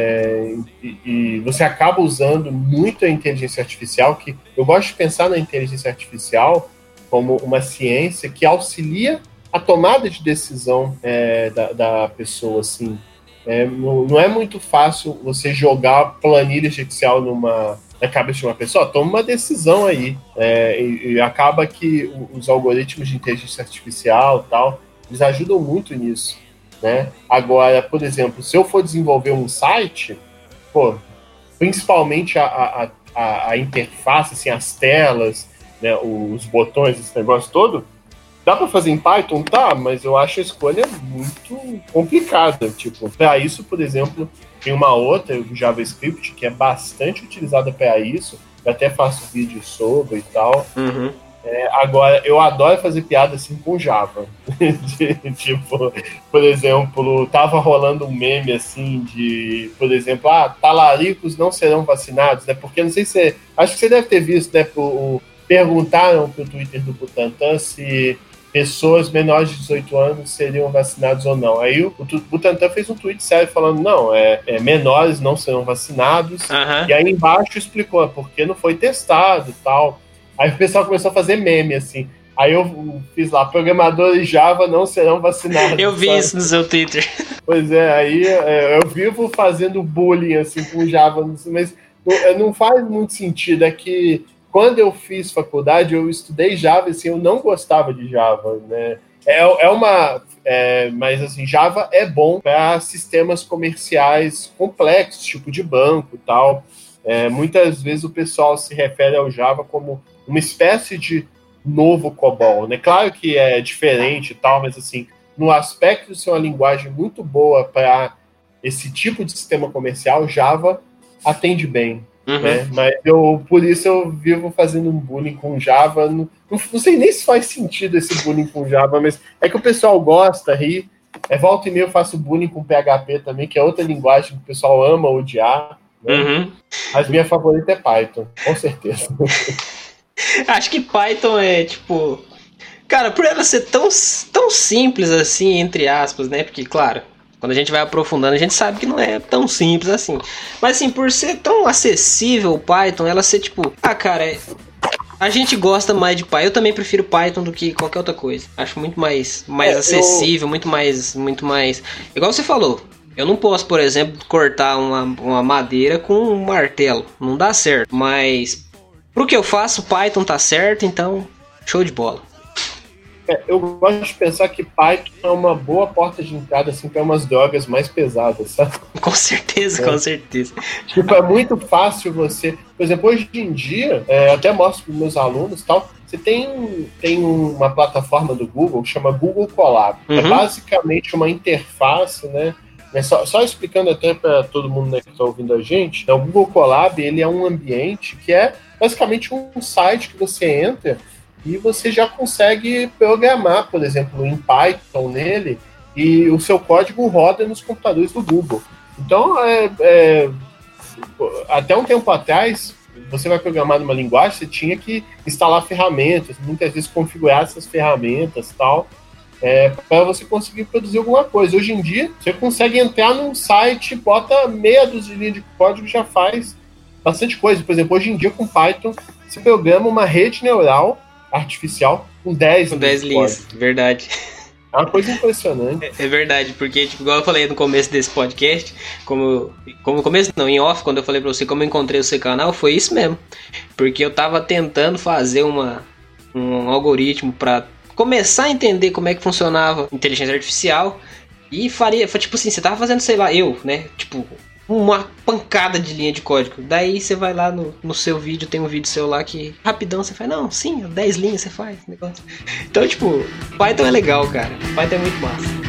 E você acaba usando muito a inteligência artificial, que eu gosto de pensar na inteligência artificial como uma ciência que auxilia a tomada de decisão da pessoa, assim. Não é muito fácil você jogar planilhas de Excel na cabeça de uma pessoa, toma uma decisão aí. E acaba que os algoritmos de inteligência artificial tal, eles ajudam muito nisso, né? Agora, por exemplo, se eu for desenvolver um site, principalmente a interface, assim, as telas, né, os botões, esse negócio todo, dá para fazer em Python? Tá, mas eu acho a escolha muito complicada. Tipo, para isso, por exemplo, tem uma outra, o JavaScript, que é bastante utilizada para isso. Eu até faço vídeo sobre e tal. Uhum. Agora, eu adoro fazer piada assim com Java. Tipo, por exemplo, tava rolando um meme assim de, por exemplo, talaricos não serão vacinados, né? Porque não sei se você... Acho que você deve ter visto, né? Perguntaram pro Twitter do Butantan se pessoas menores de 18 anos seriam vacinados ou não. Aí o Butantan fez um tweet sério falando, não, menores não serão vacinados. Uhum. E aí embaixo explicou, porque não foi testado e tal. Aí o pessoal começou a fazer meme, assim. Aí eu fiz lá, programadores Java não serão vacinados. Eu vi isso no seu Twitter. Pois aí eu vivo fazendo bullying, assim, com Java, mas não faz muito sentido, é que quando eu fiz faculdade, eu estudei Java, assim, eu não gostava de Java, né? Mas, assim, Java é bom para sistemas comerciais complexos, tipo de banco e tal. Muitas vezes o pessoal se refere ao Java como uma espécie de novo COBOL, né? Claro que é diferente e tal, mas, assim, no aspecto de ser uma linguagem muito boa para esse tipo de sistema comercial, Java atende bem. Uhum. Mas por isso eu vivo fazendo um bullying com Java. Não sei nem se faz sentido esse bullying com Java, mas é que o pessoal gosta, ri. Volta e meia eu faço bullying com PHP também, que é outra linguagem que o pessoal ama odiar, né? Uhum. Mas minha favorita é Python, com certeza. Acho que Python é tipo... Cara, por ela ser tão simples assim, entre aspas, né? Porque, claro, quando a gente vai aprofundando, a gente sabe que não é tão simples assim. Mas assim, por ser tão acessível o Python, ela ser tipo... cara, a gente gosta mais de Python. Eu também prefiro Python do que qualquer outra coisa. Acho muito mais acessível, muito mais... Igual você falou, eu não posso, por exemplo, cortar uma madeira com um martelo. Não dá certo. Mas pro que eu faço, Python tá certo, então show de bola. Eu gosto de pensar que Python é uma boa porta de entrada assim, para umas drogas mais pesadas, sabe? Com certeza, com certeza. Tipo, é muito fácil você... Por exemplo, hoje em dia, eu até mostro para os meus alunos e tal, você tem uma plataforma do Google que chama Google Colab. Uhum. É basicamente uma interface, né? Só explicando até para todo mundo, né, que está ouvindo a gente, o Google Colab, ele é um ambiente que é basicamente um site que você entra e você já consegue programar, por exemplo, em Python nele, e o seu código roda nos computadores do Google. Então, até um tempo atrás, você vai programar numa linguagem, você tinha que instalar ferramentas, muitas vezes configurar essas ferramentas e tal, para você conseguir produzir alguma coisa. Hoje em dia, você consegue entrar num site, bota meia dúzia de linha de código e já faz bastante coisa. Por exemplo, hoje em dia, com Python, você programa uma rede neural artificial com 10 linhas, verdade. É uma coisa impressionante. É verdade, porque, tipo, igual eu falei no começo desse podcast, como no começo não, em off, quando eu falei pra você como eu encontrei o seu canal, foi isso mesmo. Porque eu tava tentando fazer um algoritmo pra começar a entender como é que funcionava inteligência artificial e faria, tipo assim, você tava fazendo, sei lá, né, tipo, uma pancada de linha de código. Daí você vai lá no seu vídeo, tem um vídeo seu lá que rapidão você faz, não, sim, 10 linhas você faz, negócio. Então, tipo, Python é legal, cara. Python é muito massa.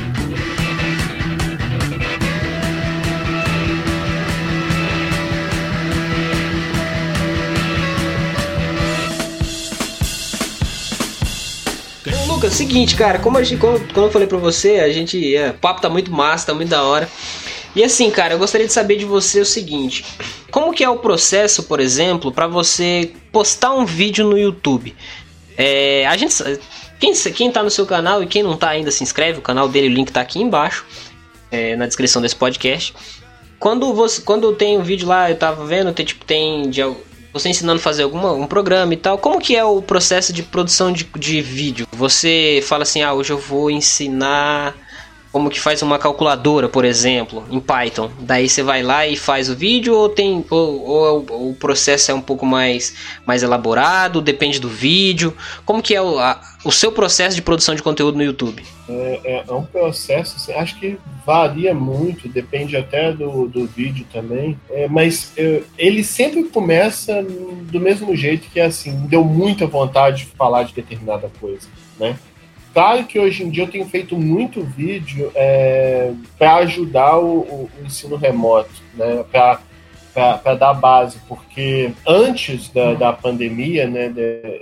Lucas, seguinte, cara, como eu falei pra você, o papo tá muito massa, tá muito da hora. E assim, cara, eu gostaria de saber de você o seguinte: como que é o processo, por exemplo, pra você postar um vídeo no YouTube? Quem tá no seu canal e quem não tá ainda, se inscreve, o canal dele, o link tá aqui embaixo, na descrição desse podcast. Quando tem um vídeo lá, eu tava vendo, você ensinando a fazer um programa e tal. Como que é o processo de produção de vídeo? Você fala assim, hoje eu vou ensinar como que faz uma calculadora, por exemplo, em Python. Daí você vai lá e faz o vídeo, ou o processo é um pouco mais elaborado, depende do vídeo. Como que é o seu processo de produção de conteúdo no YouTube? É um processo, assim, acho que varia muito, depende até do vídeo também, mas ele sempre começa do mesmo jeito, que é assim, me deu muita vontade de falar de determinada coisa, né? Claro que hoje em dia eu tenho feito muito vídeo para ajudar o ensino remoto, né? Para dar base, porque antes da pandemia, né,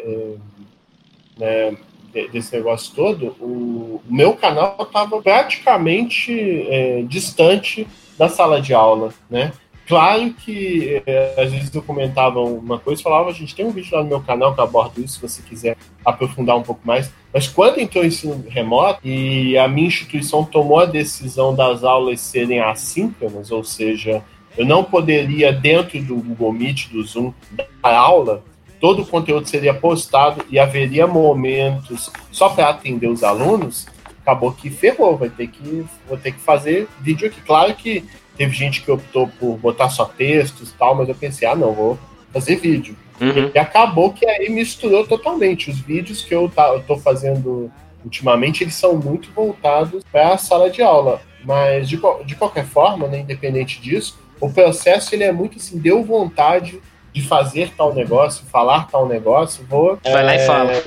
desse negócio todo, o meu canal estava praticamente distante da sala de aula, né? Claro que às vezes eu comentava uma coisa e falava, a gente tem um vídeo lá no meu canal que eu abordo isso, se você quiser aprofundar um pouco mais. Mas quando entrou o ensino remoto e a minha instituição tomou a decisão das aulas serem assíncronas, ou seja, eu não poderia, dentro do Google Meet, do Zoom, dar aula, todo o conteúdo seria postado e haveria momentos só para atender os alunos, acabou que ferrou, vou ter que fazer vídeo aqui. Claro que teve gente que optou por botar só textos e tal, mas eu pensei, não, vou fazer vídeo. Uhum. E acabou que aí misturou totalmente. Os vídeos que eu tô fazendo ultimamente, eles são muito voltados para a sala de aula. Mas, de qualquer forma, né, independente disso, o processo ele é muito assim, deu vontade de fazer tal negócio, falar tal negócio, vai lá e fala.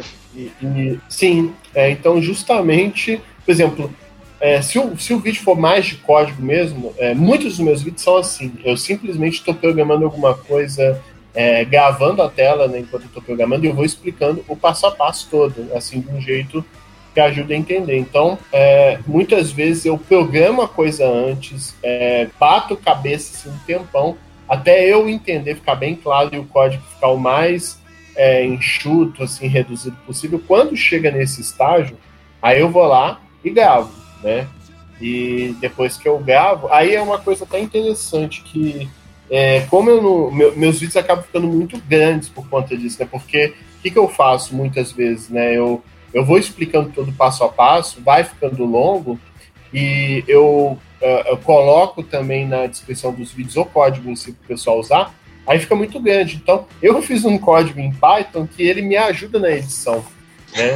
Sim, então justamente, por exemplo, se o vídeo for mais de código mesmo, muitos dos meus vídeos são assim, eu simplesmente estou programando alguma coisa, gravando a tela, né, enquanto eu estou programando, e eu vou explicando o passo a passo todo, assim, de um jeito que ajuda a entender. Então, muitas vezes eu programo a coisa antes, bato cabeça assim, um tempão, até eu entender, ficar bem claro e o código ficar o mais enxuto, assim, reduzido possível. Quando chega nesse estágio, aí eu vou lá e gravo, né? E depois que eu gravo, aí é uma coisa até interessante que como meus vídeos acabam ficando muito grandes por conta disso, né? Porque o que eu faço muitas vezes, né? Eu vou explicando todo passo a passo, vai ficando longo, e eu coloco também na descrição dos vídeos o código em si para o pessoal usar, aí fica muito grande. Então, eu fiz um código em Python que ele me ajuda na edição, né?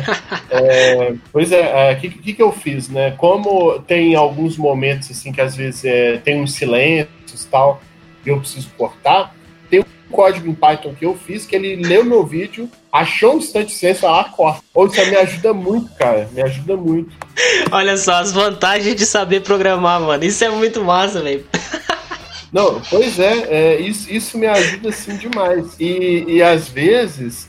Pois o que eu fiz, né? Como tem alguns momentos assim que às vezes tem uns silêncios e tal, e eu preciso cortar, tem um código em Python que eu fiz que ele leu meu vídeo, achou um instante de silêncio, corta. Ou isso me ajuda muito, cara. Me ajuda muito. Olha só, as vantagens de saber programar, mano. Isso é muito massa, velho. Não, pois isso me ajuda assim demais. E às vezes,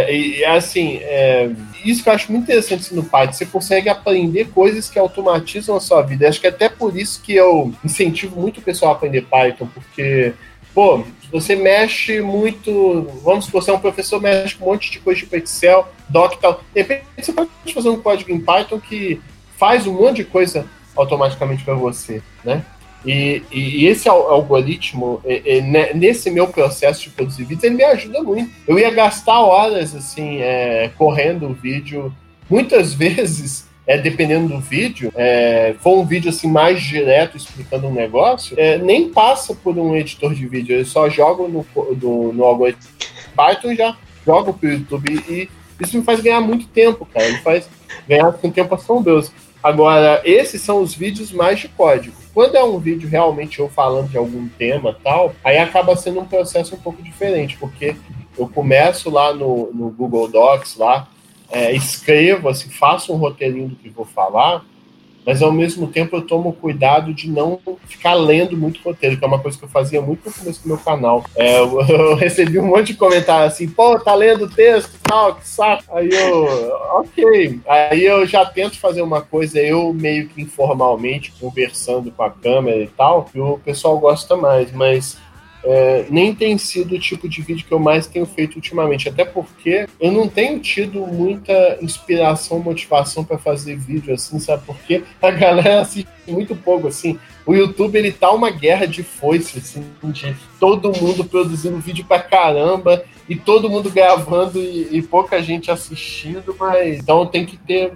isso que eu acho muito interessante assim, no Python, você consegue aprender coisas que automatizam a sua vida. Acho que é até por isso que eu incentivo muito o pessoal a aprender Python, porque, você mexe muito, vamos supor, você é um professor, mexe com um monte de coisa tipo Excel, Doc e tal. De repente você pode fazer um código em Python que faz um monte de coisa automaticamente para você, né? E esse algoritmo, nesse meu processo de produzir vídeos, ele me ajuda muito. Eu ia gastar horas, assim, correndo o vídeo. Muitas vezes, dependendo do vídeo, for um vídeo assim, mais direto, explicando um negócio, nem passa por um editor de vídeo. Eu só jogo no algoritmo Python e já jogo pro YouTube. E isso me faz ganhar muito tempo, cara. ganhado com um tempo assombroso. Agora, esses são os vídeos mais de código. Quando é um vídeo realmente eu falando de algum tema e tal, aí acaba sendo um processo um pouco diferente, porque eu começo lá no Google Docs, lá, escrevo, assim, faço um roteirinho do que vou falar, mas ao mesmo tempo eu tomo cuidado de não ficar lendo muito roteiro, que é uma coisa que eu fazia muito no começo do meu canal. Eu recebi um monte de comentário assim, pô, tá lendo o texto e tal, que saco. Aí ok. Aí eu já tento fazer uma coisa, eu meio que informalmente, conversando com a câmera e tal, que o pessoal gosta mais, mas nem tem sido o tipo de vídeo que eu mais tenho feito ultimamente, até porque eu não tenho tido muita inspiração, motivação para fazer vídeo assim, sabe? Porque a galera assiste muito pouco, assim. O YouTube, ele tá uma guerra de foice, assim, de todo mundo produzindo vídeo pra caramba e todo mundo gravando e pouca gente assistindo, mas então tem que ter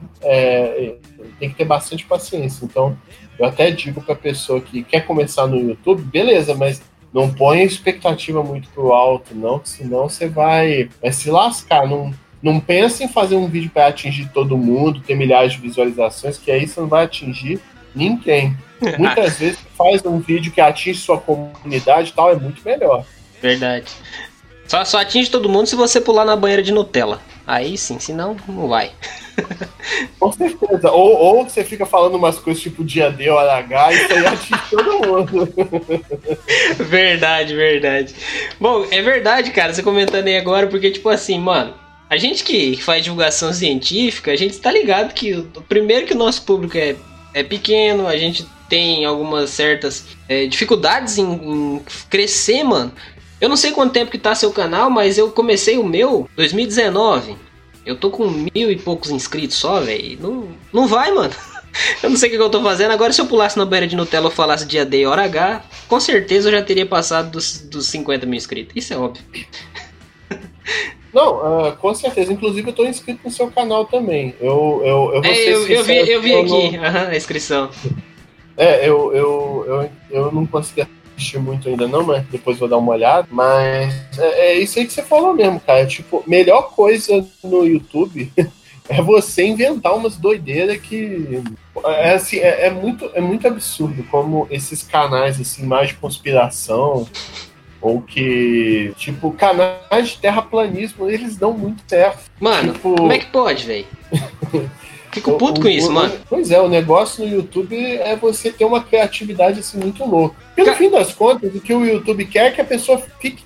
bastante paciência. Então eu até digo pra pessoa que quer começar no YouTube, beleza, mas não põe a expectativa muito pro alto, não, senão você vai se lascar. Não pensa em fazer um vídeo para atingir todo mundo, ter milhares de visualizações, que aí você não vai atingir ninguém. Muitas vezes faz um vídeo que atinge sua comunidade e tal, é muito melhor. Verdade. Só atinge todo mundo se você pular na banheira de Nutella. Aí sim, senão não vai. Com certeza. Ou você fica falando umas coisas tipo dia D, hora H, e isso aí atinge todo mundo. Verdade, verdade. Bom, é verdade, cara, você comentando aí agora, porque, tipo assim, mano, a gente que faz divulgação científica, a gente tá ligado que, primeiro, que o nosso público é pequeno, a gente tem algumas certas dificuldades em crescer, mano. Eu não sei quanto tempo que tá seu canal, mas eu comecei o meu em 2019. Eu tô com 1000 e poucos inscritos só, velho. Não vai, mano. Eu não sei o que eu tô fazendo. Agora, se eu pulasse na banheira de Nutella ou falasse dia D e hora H, com certeza eu já teria passado dos 50 mil inscritos. Isso é óbvio. Não, com certeza. Inclusive, eu tô inscrito no seu canal também. Eu vi aqui a inscrição. Eu não consegui assistir muito ainda não, mas depois vou dar uma olhada. Mas é isso aí que você falou mesmo, cara. Tipo, melhor coisa no YouTube é você inventar umas doideiras que... Assim, é muito absurdo como esses canais assim, mais de conspiração... Ou que, tipo, canais de terraplanismo, eles dão muito certo. Mano, tipo, como é que pode, velho? Fico puto com isso, mano. Pois é, o negócio no YouTube é você ter uma criatividade, assim, muito louca. Porque no fim das contas, o que o YouTube quer é que a pessoa fique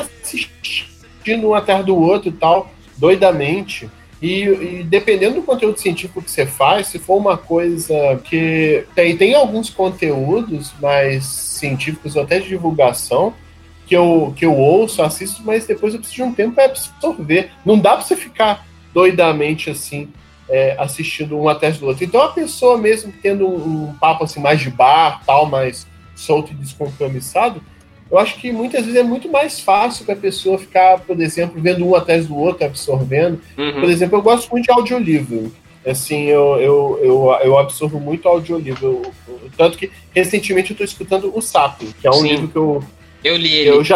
assistindo um atrás do outro e tal, doidamente. E dependendo do conteúdo científico que você faz, se for uma coisa que... Tem alguns conteúdos mais científicos, ou até de divulgação, que eu ouço, assisto, mas depois eu preciso de um tempo para absorver. Não dá para você ficar doidamente assim, assistindo um atrás do outro. Então a pessoa mesmo tendo um papo assim, mais de bar, tal, mais solto e descompromissado, eu acho que muitas vezes é muito mais fácil para a pessoa ficar, por exemplo, vendo um atrás do outro, absorvendo. Uhum. Por exemplo, eu gosto muito de audiolivro. Assim, eu absorvo muito audiolivro. Tanto que recentemente eu estou escutando o Sapo, que é um livro que eu li ele. Eu já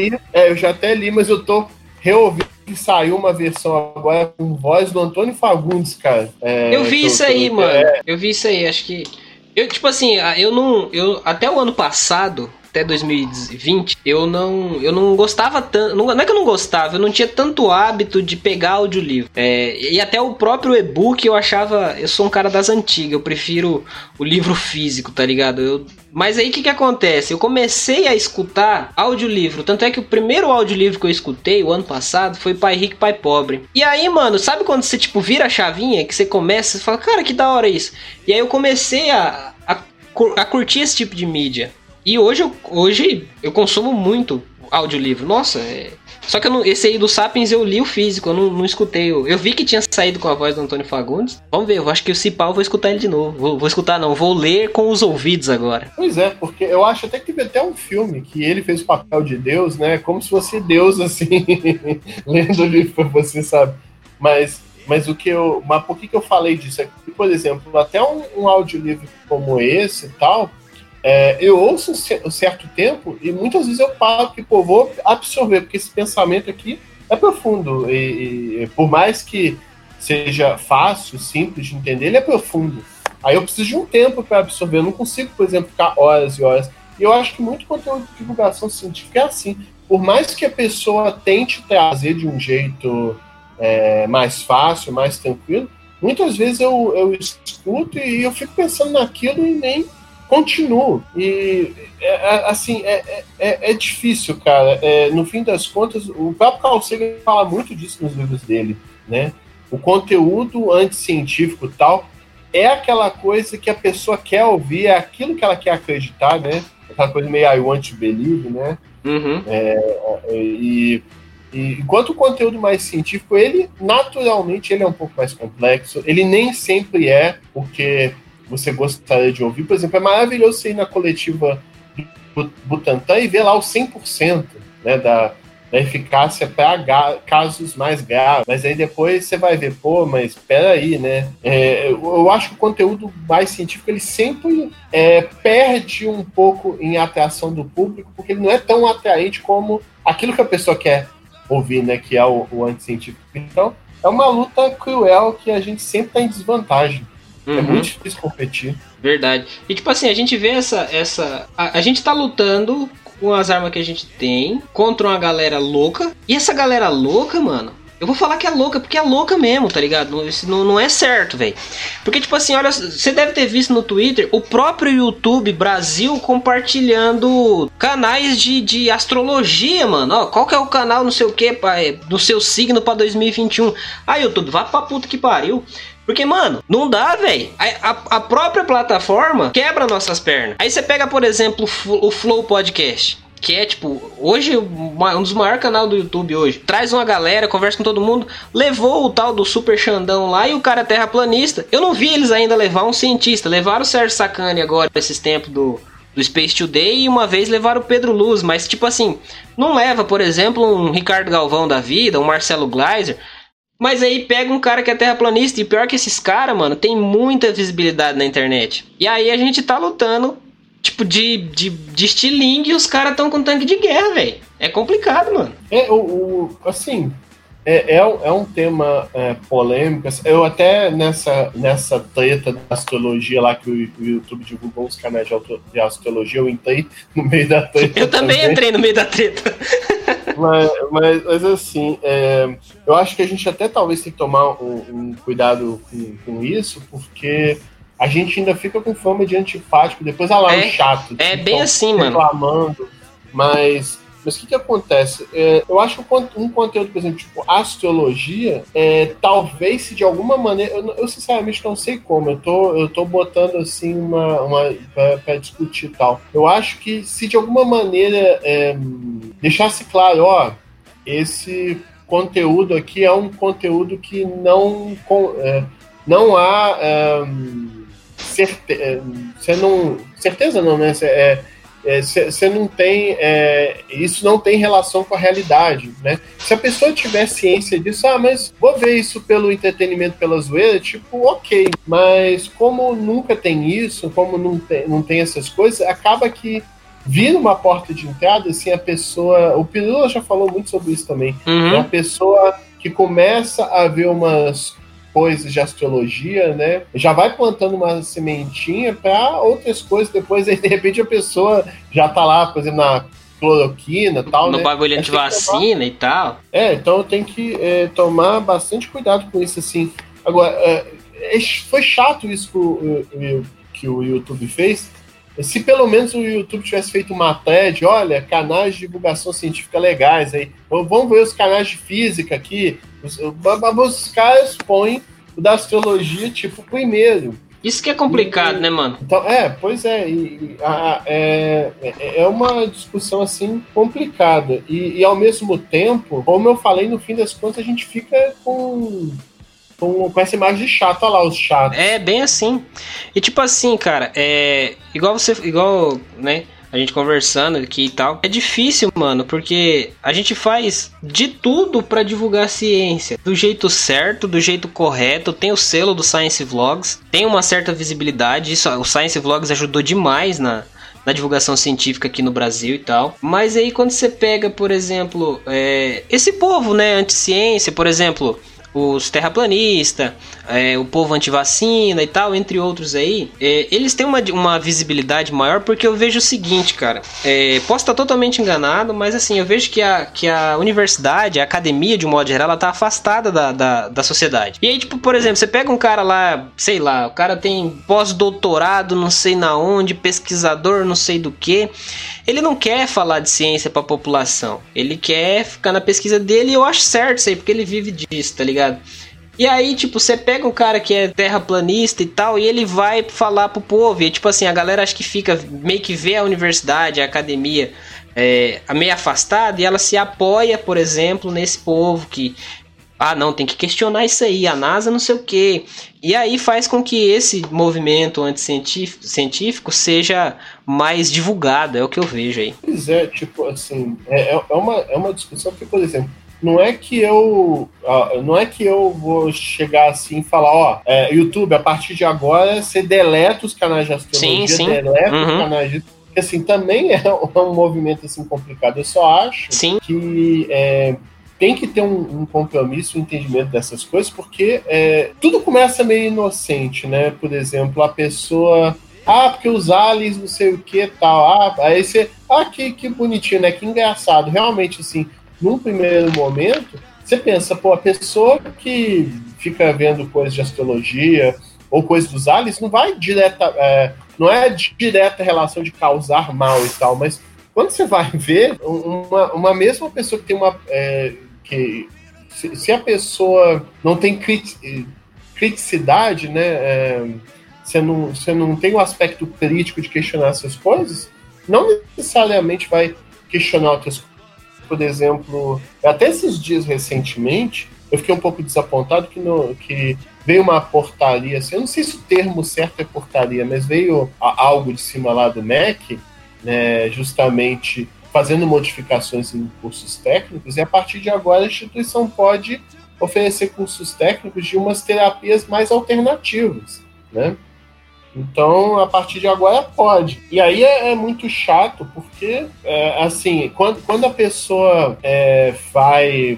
até li, mas eu tô reouvindo que saiu uma versão agora com voz do Antônio Fagundes, cara. Eu vi isso aí, mano. Eu vi isso aí, acho que... Tipo assim, eu até o ano passado, até 2020, eu não gostava tanto... Não é que eu não gostava, eu não tinha tanto hábito de pegar audiolivro. E até o próprio e-book eu achava... Eu sou um cara das antigas, eu prefiro o livro físico, tá ligado? Mas aí o que acontece? Eu comecei a escutar audiolivro. Tanto é que o primeiro audiolivro que eu escutei o ano passado foi Pai Rico, Pai Pobre. E aí, mano, sabe quando você tipo vira a chavinha? Que você começa e fala, cara, que da hora isso. E aí eu comecei a curtir esse tipo de mídia. E hoje eu consumo muito audiolivro. Nossa, Só que esse aí do Sapiens eu li o físico, eu não escutei. Eu vi que tinha saído com a voz do Antônio Fagundes. Vamos ver, eu acho que o Cipau eu vou escutar ele de novo. Vou escutar não, vou ler com os ouvidos agora. Pois é, porque eu acho até que teve até um filme que ele fez o papel de Deus, né? Como se fosse Deus, assim, lendo o livro pra você, sabe? Mas por que eu falei disso? É que, por exemplo, até um audiolivro como esse e tal... eu ouço um certo tempo e muitas vezes eu paro que vou absorver, porque esse pensamento aqui é profundo e por mais que seja fácil, simples de entender, ele é profundo. Aí eu preciso de um tempo para absorver. Eu não consigo, por exemplo, ficar horas e horas. E eu acho que muito conteúdo de divulgação científica é assim. Por mais que a pessoa tente trazer de um jeito mais fácil, mais tranquilo, muitas vezes eu escuto e eu fico pensando naquilo e nem continuo. E, assim, é difícil, cara. No fim das contas, o próprio Carl Sagan fala muito disso nos livros dele, né? O conteúdo anticientífico e tal é aquela coisa que a pessoa quer ouvir, é aquilo que ela quer acreditar, né? Aquela coisa meio I want to believe, né? Uhum. E enquanto o conteúdo mais científico, ele naturalmente ele é um pouco mais complexo, ele nem sempre é o que você gostaria de ouvir. Por exemplo, é maravilhoso você ir na coletiva do Butantan e ver lá os 100%, né, da eficácia para casos mais graves. Mas aí depois você vai ver, pô, mas espera aí, né? Eu acho que o conteúdo mais científico, ele sempre perde um pouco em atração do público, porque ele não é tão atraente como aquilo que a pessoa quer ouvir, né, que é o anticientífico. Então, é uma luta cruel que a gente sempre está em desvantagem. É muito difícil competir. Verdade. E tipo assim, a gente vê a gente tá lutando com as armas que a gente tem contra uma galera louca. E essa galera louca, mano, eu vou falar que é louca, porque é louca mesmo, tá ligado? Isso não é certo, velho. Porque, tipo assim, olha, você deve ter visto no Twitter o próprio YouTube Brasil compartilhando canais de astrologia, mano. Ó, qual que é o canal, não sei o que, do seu signo pra 2021? Ah, YouTube, vá pra puta que pariu. Porque, mano, não dá, velho. A própria plataforma quebra nossas pernas. Aí você pega, por exemplo, o Flow Podcast, que é, tipo, hoje um dos maiores canais do YouTube hoje. Traz uma galera, conversa com todo mundo. Levou o tal do Super Xandão lá e o cara terraplanista. Eu não vi eles ainda levar um cientista. Levaram o Sérgio Sacani agora, esses tempos do Space Today, e uma vez levaram o Pedro Luz. Mas, tipo assim, não leva, por exemplo, um Ricardo Galvão da vida, um Marcelo Gleiser. Mas aí pega um cara que é terraplanista, e pior que esses caras, mano, tem muita visibilidade na internet. E aí a gente tá lutando, tipo, de estilingue, e os caras tão com tanque de guerra, velho. É complicado, mano. Assim, é um tema polêmico. Eu até nessa treta da astrologia lá, que o YouTube divulgou os canais de astrologia, eu entrei no meio da treta. Eu também entrei no meio da treta. Mas assim, eu acho que a gente até talvez tem que tomar um cuidado com isso, porque a gente ainda fica com fama de antipático, depois lá o chato. É bem assim, mano. Reclamando, mas o que acontece? Eu acho que um conteúdo, por exemplo, tipo astrologia, talvez se de alguma maneira, eu sinceramente não sei como, eu tô botando assim para discutir e tal. Eu acho que se de alguma maneira deixasse claro, ó, esse conteúdo aqui é um conteúdo que não há certeza não, né? Você não tem, isso não tem relação com a realidade, né? Se a pessoa tiver ciência disso, mas vou ver isso pelo entretenimento, pela zoeira, tipo, ok. Mas como nunca tem isso, como não tem essas coisas, acaba que vira uma porta de entrada, assim, a pessoa... O Pirula já falou muito sobre isso também. É a pessoa que começa a ver umas coisas de astrologia, né? Já vai plantando uma sementinha para outras coisas. Depois, aí, de repente, a pessoa já tá lá, por exemplo, na cloroquina e tal, no bagulho de vacina e tal. Então tem que tomar bastante cuidado com isso, assim. Agora, foi chato isso que o YouTube fez. Se pelo menos o YouTube tivesse feito uma thread, olha, canais de divulgação científica legais aí, vamos ver os canais de física aqui, os caras põem o da astrologia, tipo, primeiro. Isso que é complicado, né, mano? Então, pois é, é uma discussão, assim, complicada, e ao mesmo tempo, como eu falei, no fim das contas, a gente fica com essa imagem de chato, olha lá os chatos. É bem assim. E tipo assim, cara, igual, né, a gente conversando aqui e tal. É difícil, mano, porque a gente faz de tudo pra divulgar a ciência. Do jeito certo, do jeito correto. Tem o selo do Science Vlogs. Tem uma certa visibilidade. Isso, o Science Vlogs ajudou demais na divulgação científica aqui no Brasil e tal. Mas aí quando você pega, por exemplo, esse povo, né, anti-ciência, por exemplo... os terraplanistas, o povo antivacina e tal, entre outros aí, eles têm uma visibilidade maior porque eu vejo o seguinte, cara, posso estar totalmente enganado, mas assim, eu vejo que a universidade, a academia de um modo geral, ela tá afastada da sociedade. E aí, tipo, por exemplo, você pega um cara lá, sei lá, o cara tem pós-doutorado, não sei na onde, pesquisador, não sei do que, ele não quer falar de ciência pra população, ele quer ficar na pesquisa dele, e eu acho certo isso aí, porque ele vive disso, tá ligado? E aí, tipo, você pega um cara que é terraplanista e tal, e ele vai falar pro povo, e tipo assim, a galera acho que fica, meio que vê a universidade, a academia meio afastada, e ela se apoia, por exemplo, nesse povo que, não, tem que questionar isso aí, a NASA não sei o que. E aí faz com que esse movimento anticientífico seja mais divulgado, é o que eu vejo aí. Pois é, tipo, assim, é uma discussão que, por exemplo, não é que eu vou chegar assim e falar, YouTube, a partir de agora você deleta os canais de astrologia, sim. deleta os canais de... Porque, assim, também é um movimento, assim, complicado. Eu só acho que tem que ter um compromisso, um entendimento dessas coisas, porque tudo começa meio inocente, né? Por exemplo, a pessoa... porque os aliens, não sei o que, tal. Aí você... que bonitinho, né? Que engraçado. Realmente, assim, num primeiro momento, você pensa, a pessoa que fica vendo coisas de astrologia ou coisas dos aliens, não vai não é direta relação de causar mal e tal, mas quando você vai ver, uma mesma pessoa que tem uma... se a pessoa não tem criticidade, né? Você não tem o aspecto crítico de questionar essas coisas, não necessariamente vai questionar outras coisas. Por exemplo, até esses dias recentemente, eu fiquei um pouco desapontado que veio uma portaria, assim, eu não sei se o termo certo é portaria, mas veio algo de cima lá do MEC, né, justamente fazendo modificações em cursos técnicos, e a partir de agora a instituição pode oferecer cursos técnicos de umas terapias mais alternativas, né? Então, a partir de agora pode. E aí é muito chato, porque, assim, quando a pessoa vai...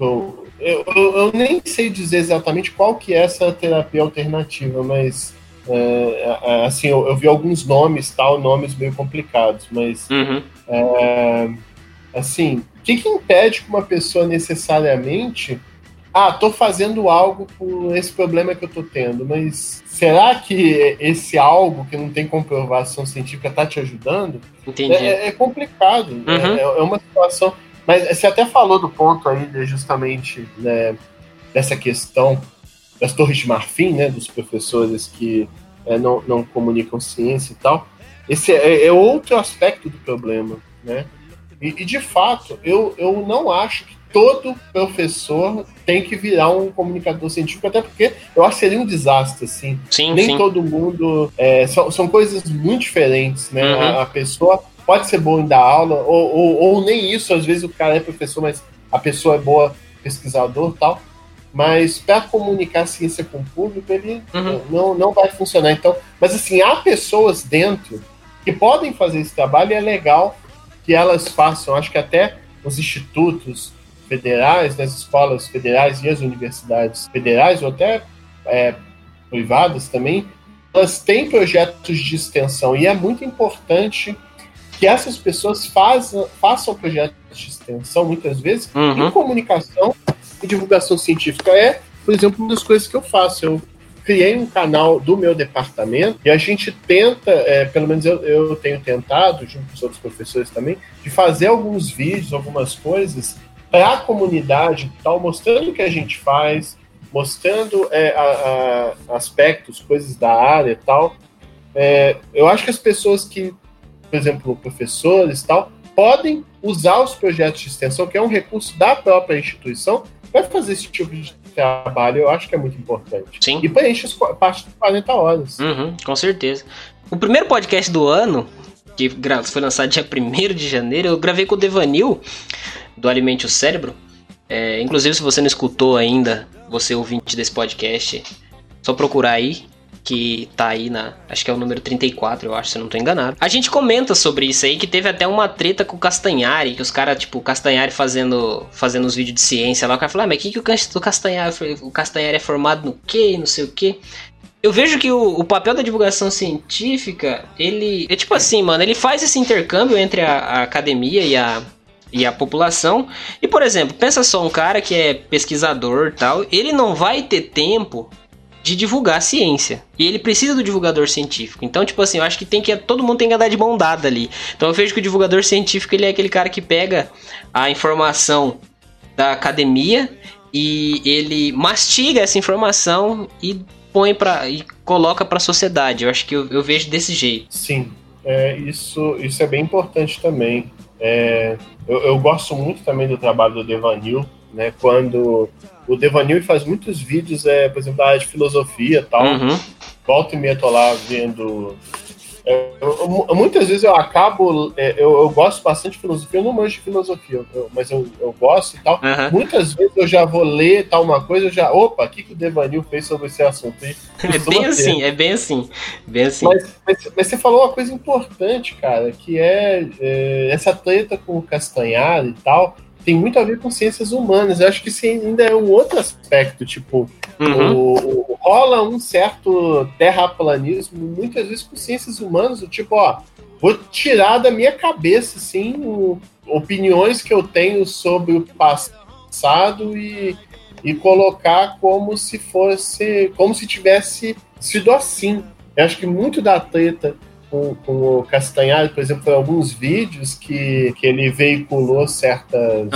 Eu nem sei dizer exatamente qual que é essa terapia alternativa, mas, assim, eu vi alguns nomes, nomes meio complicados, mas, assim, o que impede que uma pessoa necessariamente... tô fazendo algo por esse problema que eu tô tendo, mas será que esse algo que não tem comprovação científica tá te ajudando? Entendi. É complicado, é uma situação... Mas você até falou do ponto aí, justamente, né, dessa questão das torres de marfim, né, dos professores que não comunicam ciência e tal. Esse é outro aspecto do problema, né? E de fato, eu não acho que todo professor tem que virar um comunicador científico, até porque eu acho que seria um desastre, assim. Nem todo mundo... são coisas muito diferentes, né? A pessoa pode ser boa em dar aula, ou nem isso, às vezes o cara é professor, mas a pessoa é boa pesquisador e tal, mas para comunicar ciência com o público, ele não vai funcionar. Então, mas assim, há pessoas dentro que podem fazer esse trabalho, e é legal que elas façam. Acho que até os institutos federais, nas escolas federais e as universidades federais, ou até privadas também, elas têm projetos de extensão, e é muito importante que essas pessoas façam projetos de extensão, muitas vezes, em comunicação e divulgação científica. Por exemplo, uma das coisas que eu faço. Eu criei um canal do meu departamento, e a gente tenta, pelo menos eu tenho tentado, junto com os outros professores também, de fazer alguns vídeos, algumas coisas para a comunidade e tal, mostrando o que a gente faz, mostrando aspectos, coisas da área e tal. Eu acho que as pessoas que, por exemplo, professores e tal, podem usar os projetos de extensão, que é um recurso da própria instituição, para fazer esse tipo de trabalho. Eu acho que é muito importante. Sim. E preenche parte de 40 horas. Com certeza. O primeiro podcast do ano, que foi lançado dia 1º de janeiro, eu gravei com o Devanil, do Alimente o Cérebro. Inclusive, se você não escutou ainda, você ouvinte desse podcast, só procurar aí, que tá aí acho que é o número 34, eu acho, se eu não tô enganado. A gente comenta sobre isso aí, que teve até uma treta com o Castanhari, que os caras, tipo, o Castanhari fazendo os vídeos de ciência lá, o cara falou, mas que o Castanhari é formado no quê, e não sei o quê. Eu vejo que o papel da divulgação científica, ele é tipo assim, mano, ele faz esse intercâmbio entre a academia e a população. E, por exemplo, pensa só, um cara que é pesquisador e tal, ele não vai ter tempo de divulgar a ciência. E ele precisa do divulgador científico. Então, tipo assim, eu acho que todo mundo tem que andar de mão dada ali. Então eu vejo que o divulgador científico, ele é aquele cara que pega a informação da academia e ele mastiga essa informação e coloca para a sociedade. Eu acho que eu vejo desse jeito. Sim, isso é bem importante também. Eu gosto muito também do trabalho do Devanil, né? Quando o Devanil faz muitos vídeos, por exemplo, da área de filosofia e tal. Uhum. Volta e meia tô lá vendo. Muitas vezes eu acabo. Eu gosto bastante de filosofia, eu não manjo de filosofia, mas eu gosto e tal. Uhum. Muitas vezes eu já vou ler tal uma coisa, opa, o que o Devanil fez sobre esse assunto? É bem assim. Mas você falou uma coisa importante, cara, que essa treta com o Castanhari e tal, tem muito a ver com ciências humanas. Eu acho que isso ainda é um outro aspecto, tipo, rola um certo terraplanismo, muitas vezes com ciências humanas, do tipo, vou tirar da minha cabeça, assim, opiniões que eu tenho sobre o passado e colocar como se tivesse sido assim. Eu acho que muito da treta com o Castanhari, por exemplo, foi alguns vídeos que ele veiculou certas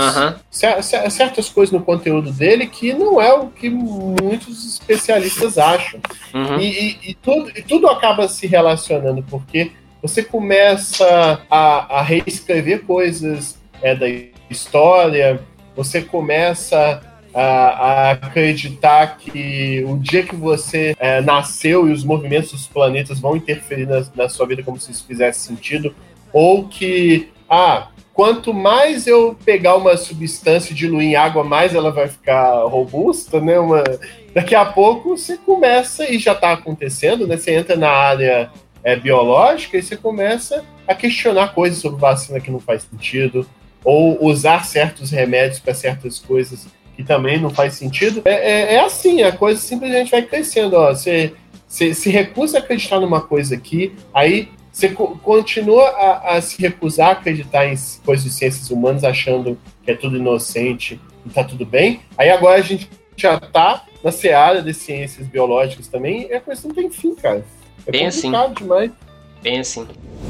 coisas no conteúdo dele que não é o que muitos especialistas acham. Uhum. E tudo acaba se relacionando, porque você começa a reescrever coisas da história, você começa a acreditar que o dia que você nasceu e os movimentos dos planetas vão interferir na sua vida como se isso fizesse sentido, ou que quanto mais eu pegar uma substância e diluir em água, mais ela vai ficar robusta, né? Daqui a pouco você começa, e já está acontecendo, né? Você entra na área biológica e você começa a questionar coisas sobre vacina que não faz sentido, ou usar certos remédios para certas coisas que também não faz sentido. Assim, a coisa simplesmente vai crescendo. Você se recusa a acreditar numa coisa aqui, aí você continua a se recusar a acreditar em coisas de ciências humanas, achando que é tudo inocente e tá tudo bem. Aí agora a gente já tá na seara de ciências biológicas também, e a coisa não tem fim, cara. Bem complicado demais. Bem assim.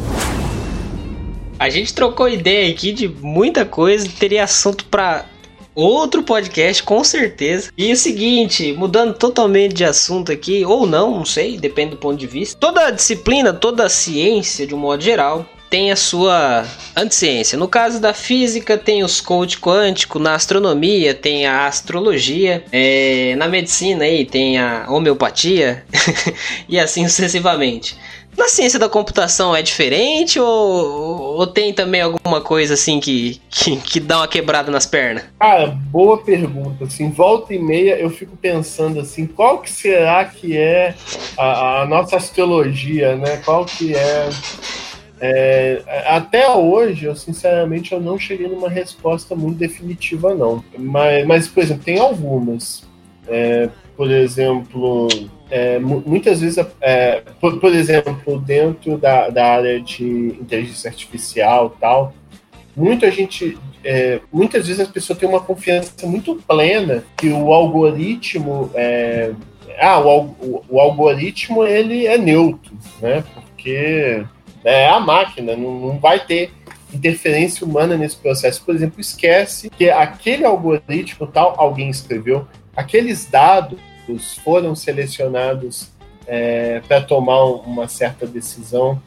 A gente trocou ideia aqui de muita coisa, teria assunto pra outro podcast, com certeza. E o seguinte, mudando totalmente de assunto aqui, ou não sei, depende do ponto de vista. Toda disciplina, toda ciência, de um modo geral, tem a sua anticiência. No caso da física, tem os coach quântico, na astronomia tem a astrologia, na medicina aí tem a homeopatia e assim sucessivamente. Na ciência da computação é diferente ou tem também alguma coisa assim que dá uma quebrada nas pernas? Cara, boa pergunta. Assim, volta e meia eu fico pensando assim, qual que será que é a nossa astrologia, né? Qual que até hoje, eu sinceramente eu não cheguei numa resposta muito definitiva, não. Mas por exemplo, tem algumas. Por exemplo, muitas vezes, por exemplo, dentro da área de inteligência artificial e tal, muitas vezes as pessoas têm uma confiança muito plena que o algoritmo o algoritmo ele é neutro, né? Porque é a máquina, não vai ter interferência humana nesse processo. Por exemplo, esquece que aquele algoritmo tal, alguém escreveu, aqueles dados foram selecionados para tomar uma certa decisão,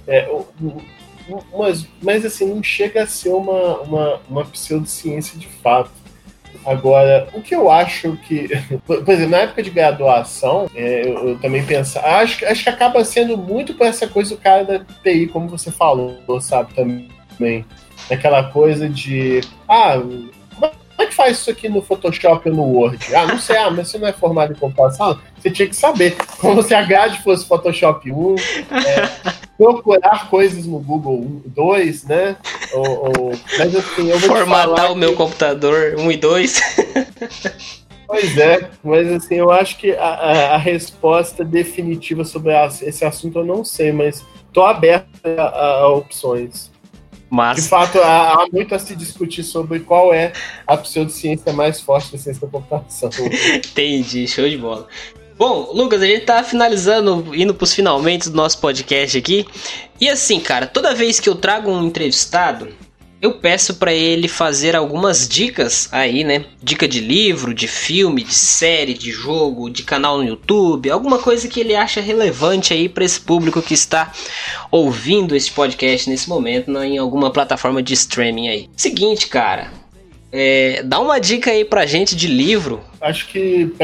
mas assim, não chega a ser uma pseudociência de fato. Agora, o que eu acho que, por exemplo, na época de graduação, eu também pensava, acho que acaba sendo muito por essa coisa do cara da TI, como você falou, sabe, também, daquela coisa de, como é que faz isso aqui no Photoshop ou no Word? Ah, não sei, mas você não é formado em computação? Você tinha que saber. Como se a grade fosse Photoshop 1, procurar coisas no Google 2, né? Mas assim, eu vou formatar o meu computador 1 e 2. Pois é, mas assim, eu acho que a resposta definitiva sobre esse assunto eu não sei, mas estou aberto a opções. Mas... De fato, há muito a se discutir sobre qual é a pseudociência mais forte da ciência da computação. Entendi, show de bola. Bom, Lucas, a gente tá finalizando, indo pros finalmente do nosso podcast aqui. E assim, cara, toda vez que eu trago um entrevistado, eu peço pra ele fazer algumas dicas aí, né? Dica de livro, de filme, de série, de jogo, de canal no YouTube, alguma coisa que ele acha relevante aí pra esse público que está ouvindo esse podcast nesse momento, em alguma plataforma de streaming aí. Seguinte, cara, dá uma dica aí pra gente de livro. Acho que,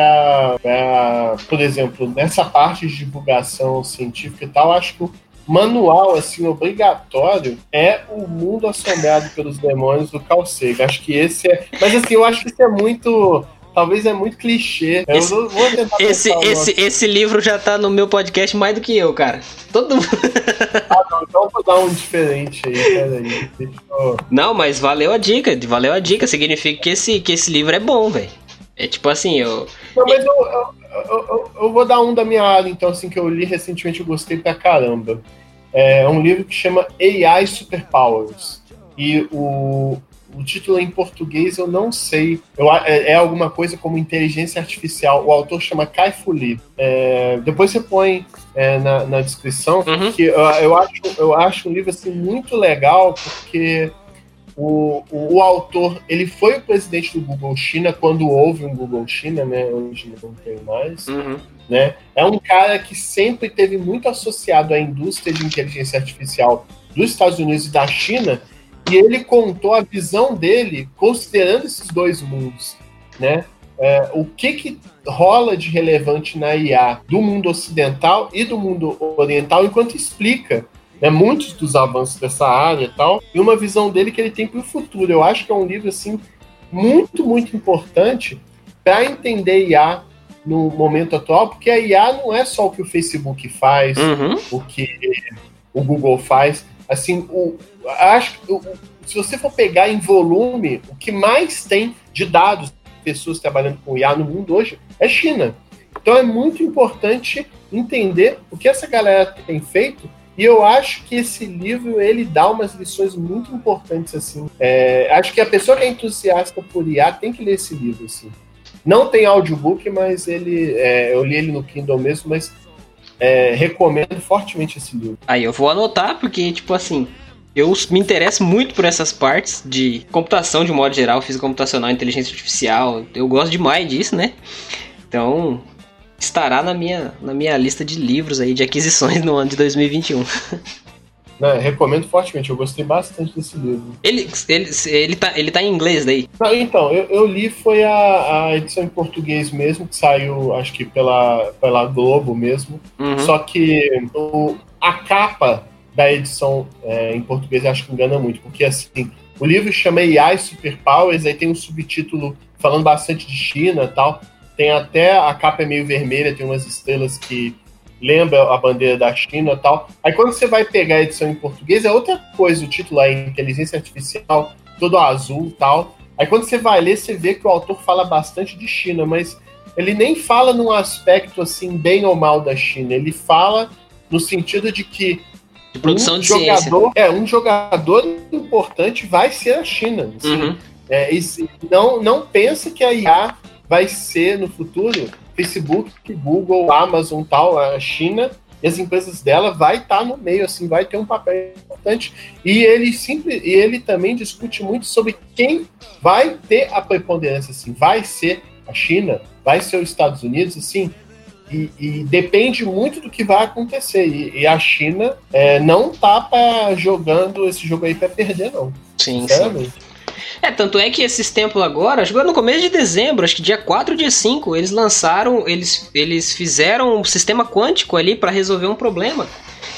por exemplo, nessa parte de divulgação científica e tal, acho que o manual, assim, obrigatório é O Mundo Assombrado pelos Demônios, do Carl Sagan. Acho que esse é... Mas, assim, eu acho que isso é muito... Talvez é muito clichê. Vou tentar esse livro já tá no meu podcast mais do que eu, cara. Todo mundo... não, então eu vou dar um diferente aí, peraí. Não, mas valeu a dica. Significa que esse livro é bom, velho. É tipo assim, Não, mas eu vou dar um da minha área, então, assim, que eu li recentemente, eu gostei pra caramba. É um livro que chama AI Superpowers. E o título em português eu não sei. É alguma coisa como inteligência artificial. O autor chama Kai-Fu Lee. Depois você põe na descrição, que eu acho um livro assim, muito legal, porque o autor, ele foi o presidente do Google China quando houve um Google China, né? Hoje não tem mais. Né? É um cara que sempre esteve muito associado à indústria de inteligência artificial dos Estados Unidos e da China, e ele contou a visão dele considerando esses dois mundos, né? O que rola de relevante na IA do mundo ocidental e do mundo oriental, enquanto explica, né, muitos dos avanços dessa área e tal, e uma visão dele que ele tem para o futuro. Eu acho que é um livro assim, muito, muito importante para entender IA no momento atual, porque a IA não é só o que o Facebook faz, o que o Google faz. Assim, acho que se você for pegar em volume, o que mais tem de dados, pessoas trabalhando com IA no mundo hoje, é China. Então é muito importante entender o que essa galera tem feito, e eu acho que esse livro, ele dá umas lições muito importantes, assim. Acho que a pessoa que é entusiasta por IA tem que ler esse livro, assim. Não tem audiobook, mas eu li ele no Kindle mesmo, mas recomendo fortemente esse livro. Aí eu vou anotar, porque, tipo assim, eu me interesso muito por essas partes de computação de modo geral, física computacional, inteligência artificial. Eu gosto demais disso, né? Então, estará na minha lista de livros aí, de aquisições no ano de 2021. Recomendo fortemente, eu gostei bastante desse livro. Ele tá em inglês daí? Não, então, eu li, foi a edição em português mesmo, que saiu, acho que pela Globo mesmo. Só que a capa da edição em português acho que engana muito, porque assim, o livro chama AI Superpowers, aí tem um subtítulo falando bastante de China e tal, tem até, a capa é meio vermelha, tem umas estrelas que lembra a bandeira da China e tal. Aí quando você vai pegar a edição em português, é outra coisa, o título é Inteligência Artificial, todo azul e tal. Aí quando você vai ler, você vê que o autor fala bastante de China, mas ele nem fala num aspecto assim, bem ou mal da China. Ele fala no sentido de que de produção de ciência. Um jogador importante vai ser a China. Assim. Não pensa que a IA vai ser no futuro Facebook, Google, Amazon, tal, a China, e as empresas dela vai estar no meio, assim, vai ter um papel importante. E ele também discute muito sobre quem vai ter a preponderância, assim, vai ser a China, vai ser os Estados Unidos, assim, e depende muito do que vai acontecer. E a China não tá jogando esse jogo aí para perder, não. Sim, sinceramente. Sim. Tanto é que esses tempos agora, acho que no começo de dezembro, acho que dia 4 ou dia 5, eles lançaram, eles fizeram um sistema quântico ali para resolver um problema.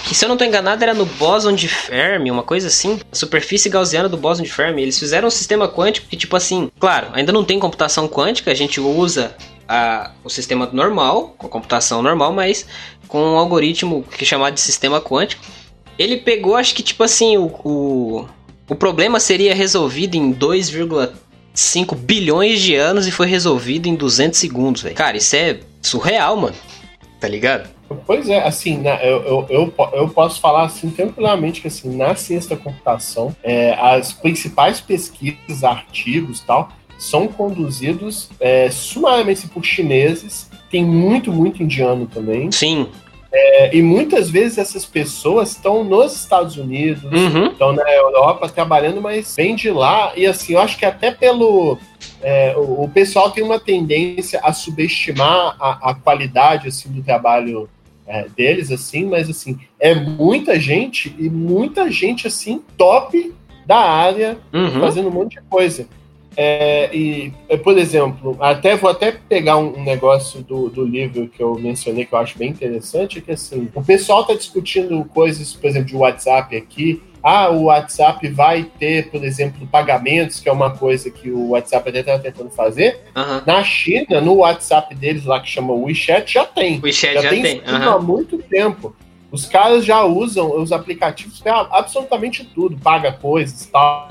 que se eu não tô enganado era no bóson de Fermi, uma coisa assim, a superfície gaussiana do bóson de Fermi. Eles fizeram um sistema quântico que, tipo assim, claro, ainda não tem computação quântica, a gente usa o sistema normal, com a computação normal, mas com um algoritmo que é chamado de sistema quântico. Ele pegou, acho que, tipo assim, o problema seria resolvido em 2,5 bilhões de anos e foi resolvido em 200 segundos, velho. Cara, isso é surreal, mano. Tá ligado? Pois é, assim, eu posso falar assim tranquilamente que assim, na ciência da computação, as principais pesquisas, artigos e tal, são conduzidos sumariamente por chineses, tem muito indiano também. Sim. E muitas vezes essas pessoas estão nos Estados Unidos, estão na Europa trabalhando, mas vem de lá. E assim, eu acho que até o pessoal tem uma tendência a subestimar a qualidade assim, do trabalho deles, assim, mas assim, é muita gente assim, top da área, fazendo um monte de coisa. Por exemplo, vou até pegar um negócio do livro que eu mencionei que eu acho bem interessante, é que assim, o pessoal está discutindo coisas, por exemplo, de WhatsApp aqui. O WhatsApp vai ter, por exemplo, pagamentos, que é uma coisa que o WhatsApp até está tentando fazer. Na China, no WhatsApp deles lá, que chama WeChat, já tem. WeChat já tem. Há muito tempo. Os caras já usam os aplicativos para absolutamente tudo, paga coisas e tal.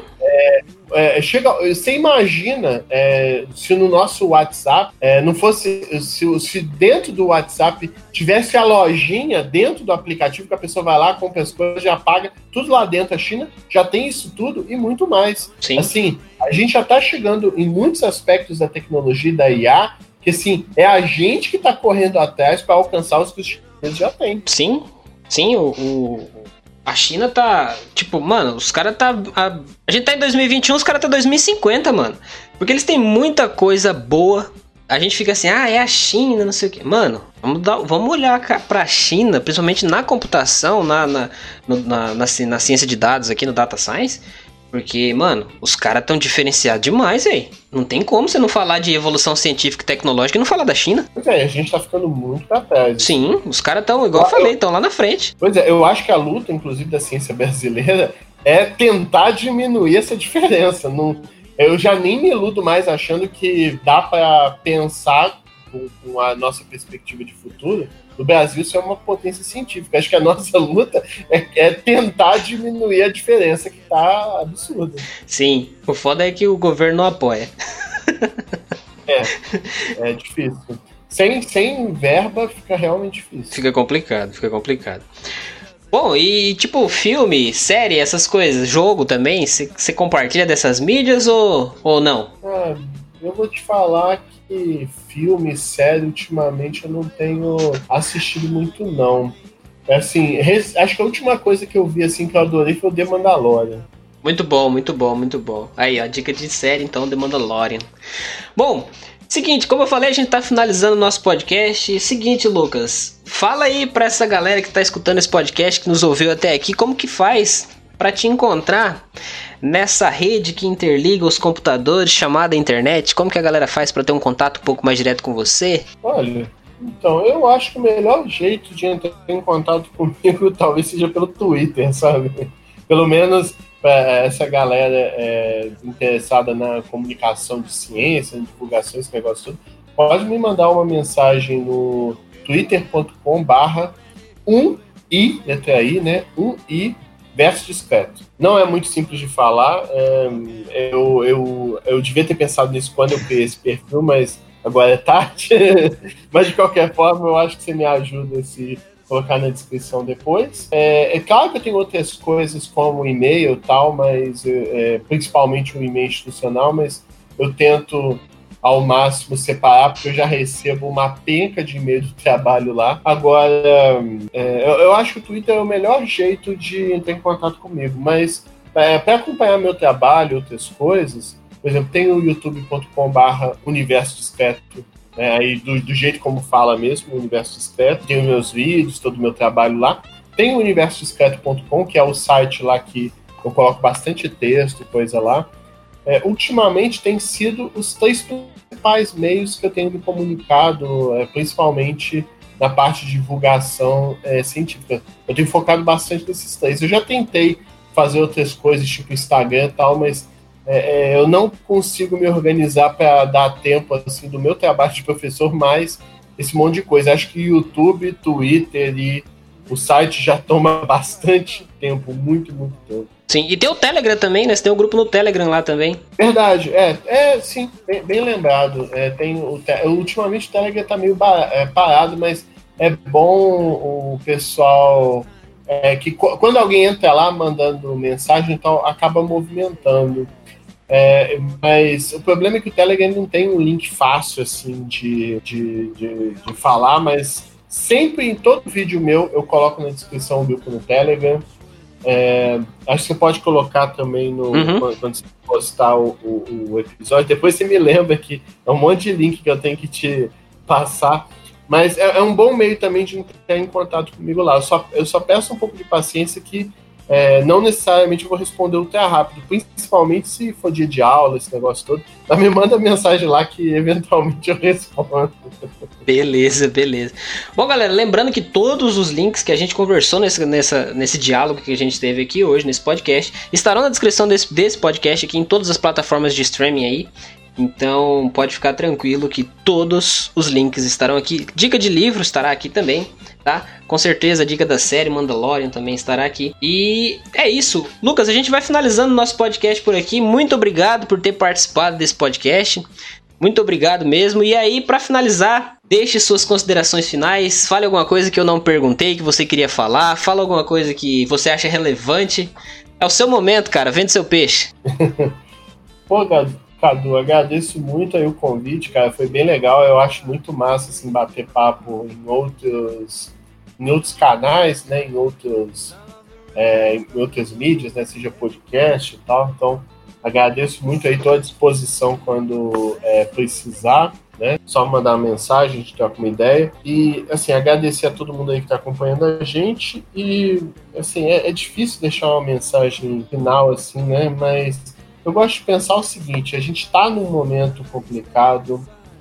Você imagina se no nosso WhatsApp não fosse, se dentro do WhatsApp tivesse a lojinha dentro do aplicativo que a pessoa vai lá, compra as coisas, já paga, tudo lá dentro. A China já tem isso tudo e muito mais. Sim. Assim, a gente já está chegando em muitos aspectos da tecnologia da IA, que assim, é a gente que está correndo atrás para alcançar os que os chineses já têm. Sim, a China tá, tipo, mano, os caras tá... A gente tá em 2021, os caras tá em 2050, mano. Porque eles têm muita coisa boa. A gente fica assim, é a China, não sei o quê. Mano, vamos olhar pra China, principalmente na computação, na ciência de dados aqui, no Data Science. Porque, mano, os caras tão diferenciados demais, velho. Não tem como você não falar de evolução científica e tecnológica e não falar da China. Pois é, a gente tá ficando muito pra trás. Sim, os caras tão, igual eu falei, tão lá na frente. Pois é, eu acho que a luta, inclusive, da ciência brasileira é tentar diminuir essa diferença. Eu já nem me iludo mais achando que dá pra pensar com a nossa perspectiva de futuro, o Brasil ser uma potência científica. Acho que a nossa luta é tentar diminuir a diferença que tá absurda. Sim, o foda é que o governo não apoia. É difícil. Sem verba fica realmente difícil. Fica complicado. Bom, e tipo, filme, série, essas coisas, jogo também, você compartilha dessas mídias ou não? Eu vou te falar que filme, série, ultimamente eu não tenho assistido muito, não. Assim, acho que a última coisa que eu vi, assim, que eu adorei foi o The Mandalorian. Muito bom. Aí, ó, dica de série, então, The Mandalorian. Bom, seguinte, como eu falei, a gente tá finalizando o nosso podcast. Seguinte, Lucas, fala aí pra essa galera que tá escutando esse podcast, que nos ouviu até aqui, como que faz pra te encontrar nessa rede que interliga os computadores chamada internet. Como que a galera faz pra ter um contato um pouco mais direto com você? Olha, então, eu acho que o melhor jeito de entrar em contato comigo talvez seja pelo Twitter, sabe? Pelo menos essa galera interessada na comunicação de ciência, divulgação, esse negócio tudo, pode me mandar uma mensagem no twitter.com/1i, letra I, né? 1i verso discreto. Não é muito simples de falar. Eu devia ter pensado nisso quando eu criei esse perfil, mas agora é tarde. Mas de qualquer forma, eu acho que você me ajuda se colocar na descrição depois. É claro que eu tenho outras coisas como e-mail e tal, mas principalmente o e-mail institucional, mas eu tento ao máximo separar, porque eu já recebo uma penca de e-mail do trabalho lá. Agora, eu acho que o Twitter é o melhor jeito de entrar em contato comigo, mas para acompanhar meu trabalho, outras coisas, por exemplo, tem o youtube.com/universo discreto, aí do jeito como fala mesmo, Universo Discreto, tem os meus vídeos, todo o meu trabalho lá. Tem o universodiscreto.com, que é o site lá que eu coloco bastante texto e coisa lá. Ultimamente tem sido os 3 principais meios que eu tenho me comunicado, principalmente na parte de divulgação científica. Eu tenho focado bastante nesses 3. Eu já tentei fazer outras coisas, tipo Instagram e tal, mas eu não consigo me organizar para dar tempo assim, do meu trabalho de professor, mais esse monte de coisa. Acho que YouTube, Twitter e o site já toma bastante tempo, muito tempo. Sim, e tem o Telegram também, né? Você tem um grupo no Telegram lá também. Verdade, sim, bem lembrado. Ultimamente o Telegram tá meio parado, mas é bom o pessoal... que quando alguém entra lá mandando mensagem, então acaba movimentando. Mas o problema é que o Telegram não tem um link fácil assim de falar, mas sempre em todo vídeo meu eu coloco na descrição o grupo no Telegram. Acho que você pode colocar também quando você postar o episódio. Depois você me lembra que é um monte de link que eu tenho que te passar. Mas é um bom meio também de entrar em contato comigo lá. Eu só peço um pouco de paciência que não necessariamente eu vou responder ultra rápido, principalmente se for dia de aula, esse negócio todo. Mas me manda mensagem lá que eventualmente eu respondo. Beleza. Bom, galera, lembrando que todos os links que a gente conversou nesse diálogo que a gente teve aqui hoje, nesse podcast, estarão na descrição desse podcast aqui em todas as plataformas de streaming aí. Então pode ficar tranquilo que todos os links estarão aqui. Dica de livro estará aqui também, tá? Com certeza a dica da série Mandalorian também estará aqui. E é isso. Lucas, a gente vai finalizando o nosso podcast por aqui. Muito obrigado por ter participado desse podcast. Muito obrigado mesmo. E aí, para finalizar, deixe suas considerações finais. Fale alguma coisa que eu não perguntei, que você queria falar. Fala alguma coisa que você acha relevante. É o seu momento, cara. Vende seu peixe. Pô, Cadu, agradeço muito aí o convite, cara, foi bem legal. Eu acho muito massa assim, bater papo em outros canais, né, em outras mídias, né, seja podcast e tal. Então, agradeço muito aí, estou à disposição quando precisar, né, só mandar uma mensagem, a gente troca uma ideia. E, assim, agradecer a todo mundo aí que está acompanhando a gente. E, assim, é difícil deixar uma mensagem final, assim, né, mas... eu gosto de pensar o seguinte: a gente está num momento complicado,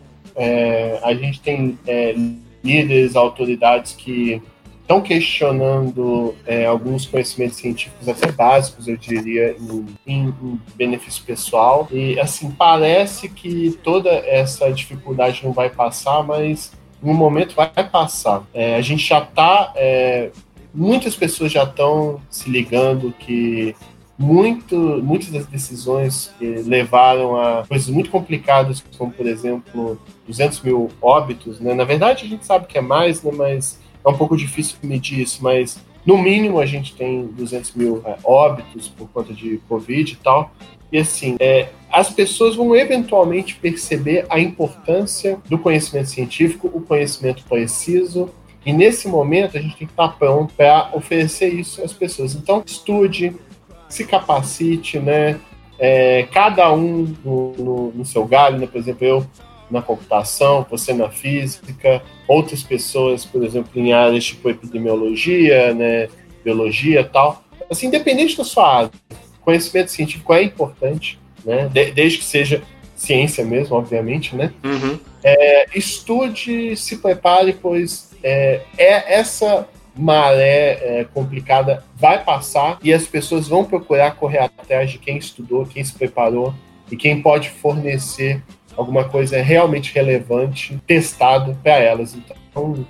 a gente tem líderes, autoridades que estão questionando alguns conhecimentos científicos até básicos, eu diria, em benefício pessoal. E, assim, parece que toda essa dificuldade não vai passar, mas em um momento vai passar. A gente já está... muitas pessoas já estão se ligando que muitas das decisões que levaram a coisas muito complicadas, como, por exemplo, 200 mil óbitos, né? Na verdade, a gente sabe que é mais, né? Mas é um pouco difícil medir isso, mas no mínimo a gente tem 200 mil óbitos por conta de Covid e tal. E, assim, as pessoas vão eventualmente perceber a importância do conhecimento científico, o conhecimento preciso, e nesse momento a gente tem que estar pronto para oferecer isso às pessoas. Então, estude, se capacite, né? Cada um no seu galho, né? Por exemplo, eu na computação, você na física, outras pessoas, por exemplo, em áreas tipo epidemiologia, né? Biologia e tal. Assim, independente da sua área, conhecimento científico é importante, né? Desde que seja ciência mesmo, obviamente, né? Uhum. Estude, se prepare, pois essa maré complicada vai passar e as pessoas vão procurar correr atrás de quem estudou, quem se preparou e quem pode fornecer alguma coisa realmente relevante, testado para elas. Então,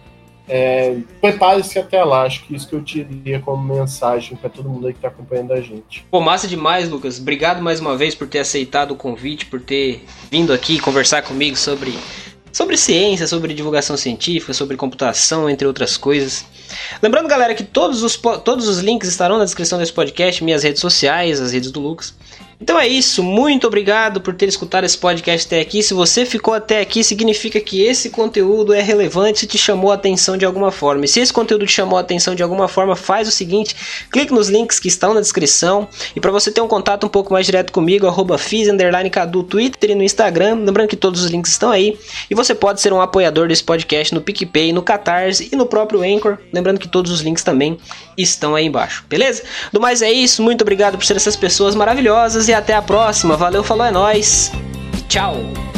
prepare-se até lá. Acho que isso que eu diria como mensagem para todo mundo aí que está acompanhando a gente. Pô, massa demais, Lucas. Obrigado mais uma vez por ter aceitado o convite, por ter vindo aqui conversar comigo sobre ciência, sobre divulgação científica, sobre computação, entre outras coisas. Lembrando, galera, que todos os links estarão na descrição desse podcast, minhas redes sociais, as redes do Lucas. Então é isso, muito obrigado por ter escutado esse podcast até aqui. Se você ficou até aqui, significa que esse conteúdo é relevante e te chamou a atenção de alguma forma. E se esse conteúdo te chamou a atenção de alguma forma, faz o seguinte: clique nos links que estão na descrição. E para você ter um contato um pouco mais direto comigo, @fiz_cadu, Twitter e no Instagram. Lembrando que todos os links estão aí. E você pode ser um apoiador desse podcast no PicPay, no Catarse e no próprio Anchor. Lembrando que todos os links também estão aí embaixo, beleza? Do mais é isso, muito obrigado por ser essas pessoas maravilhosas e até a próxima. Valeu, falou, é nóis e tchau!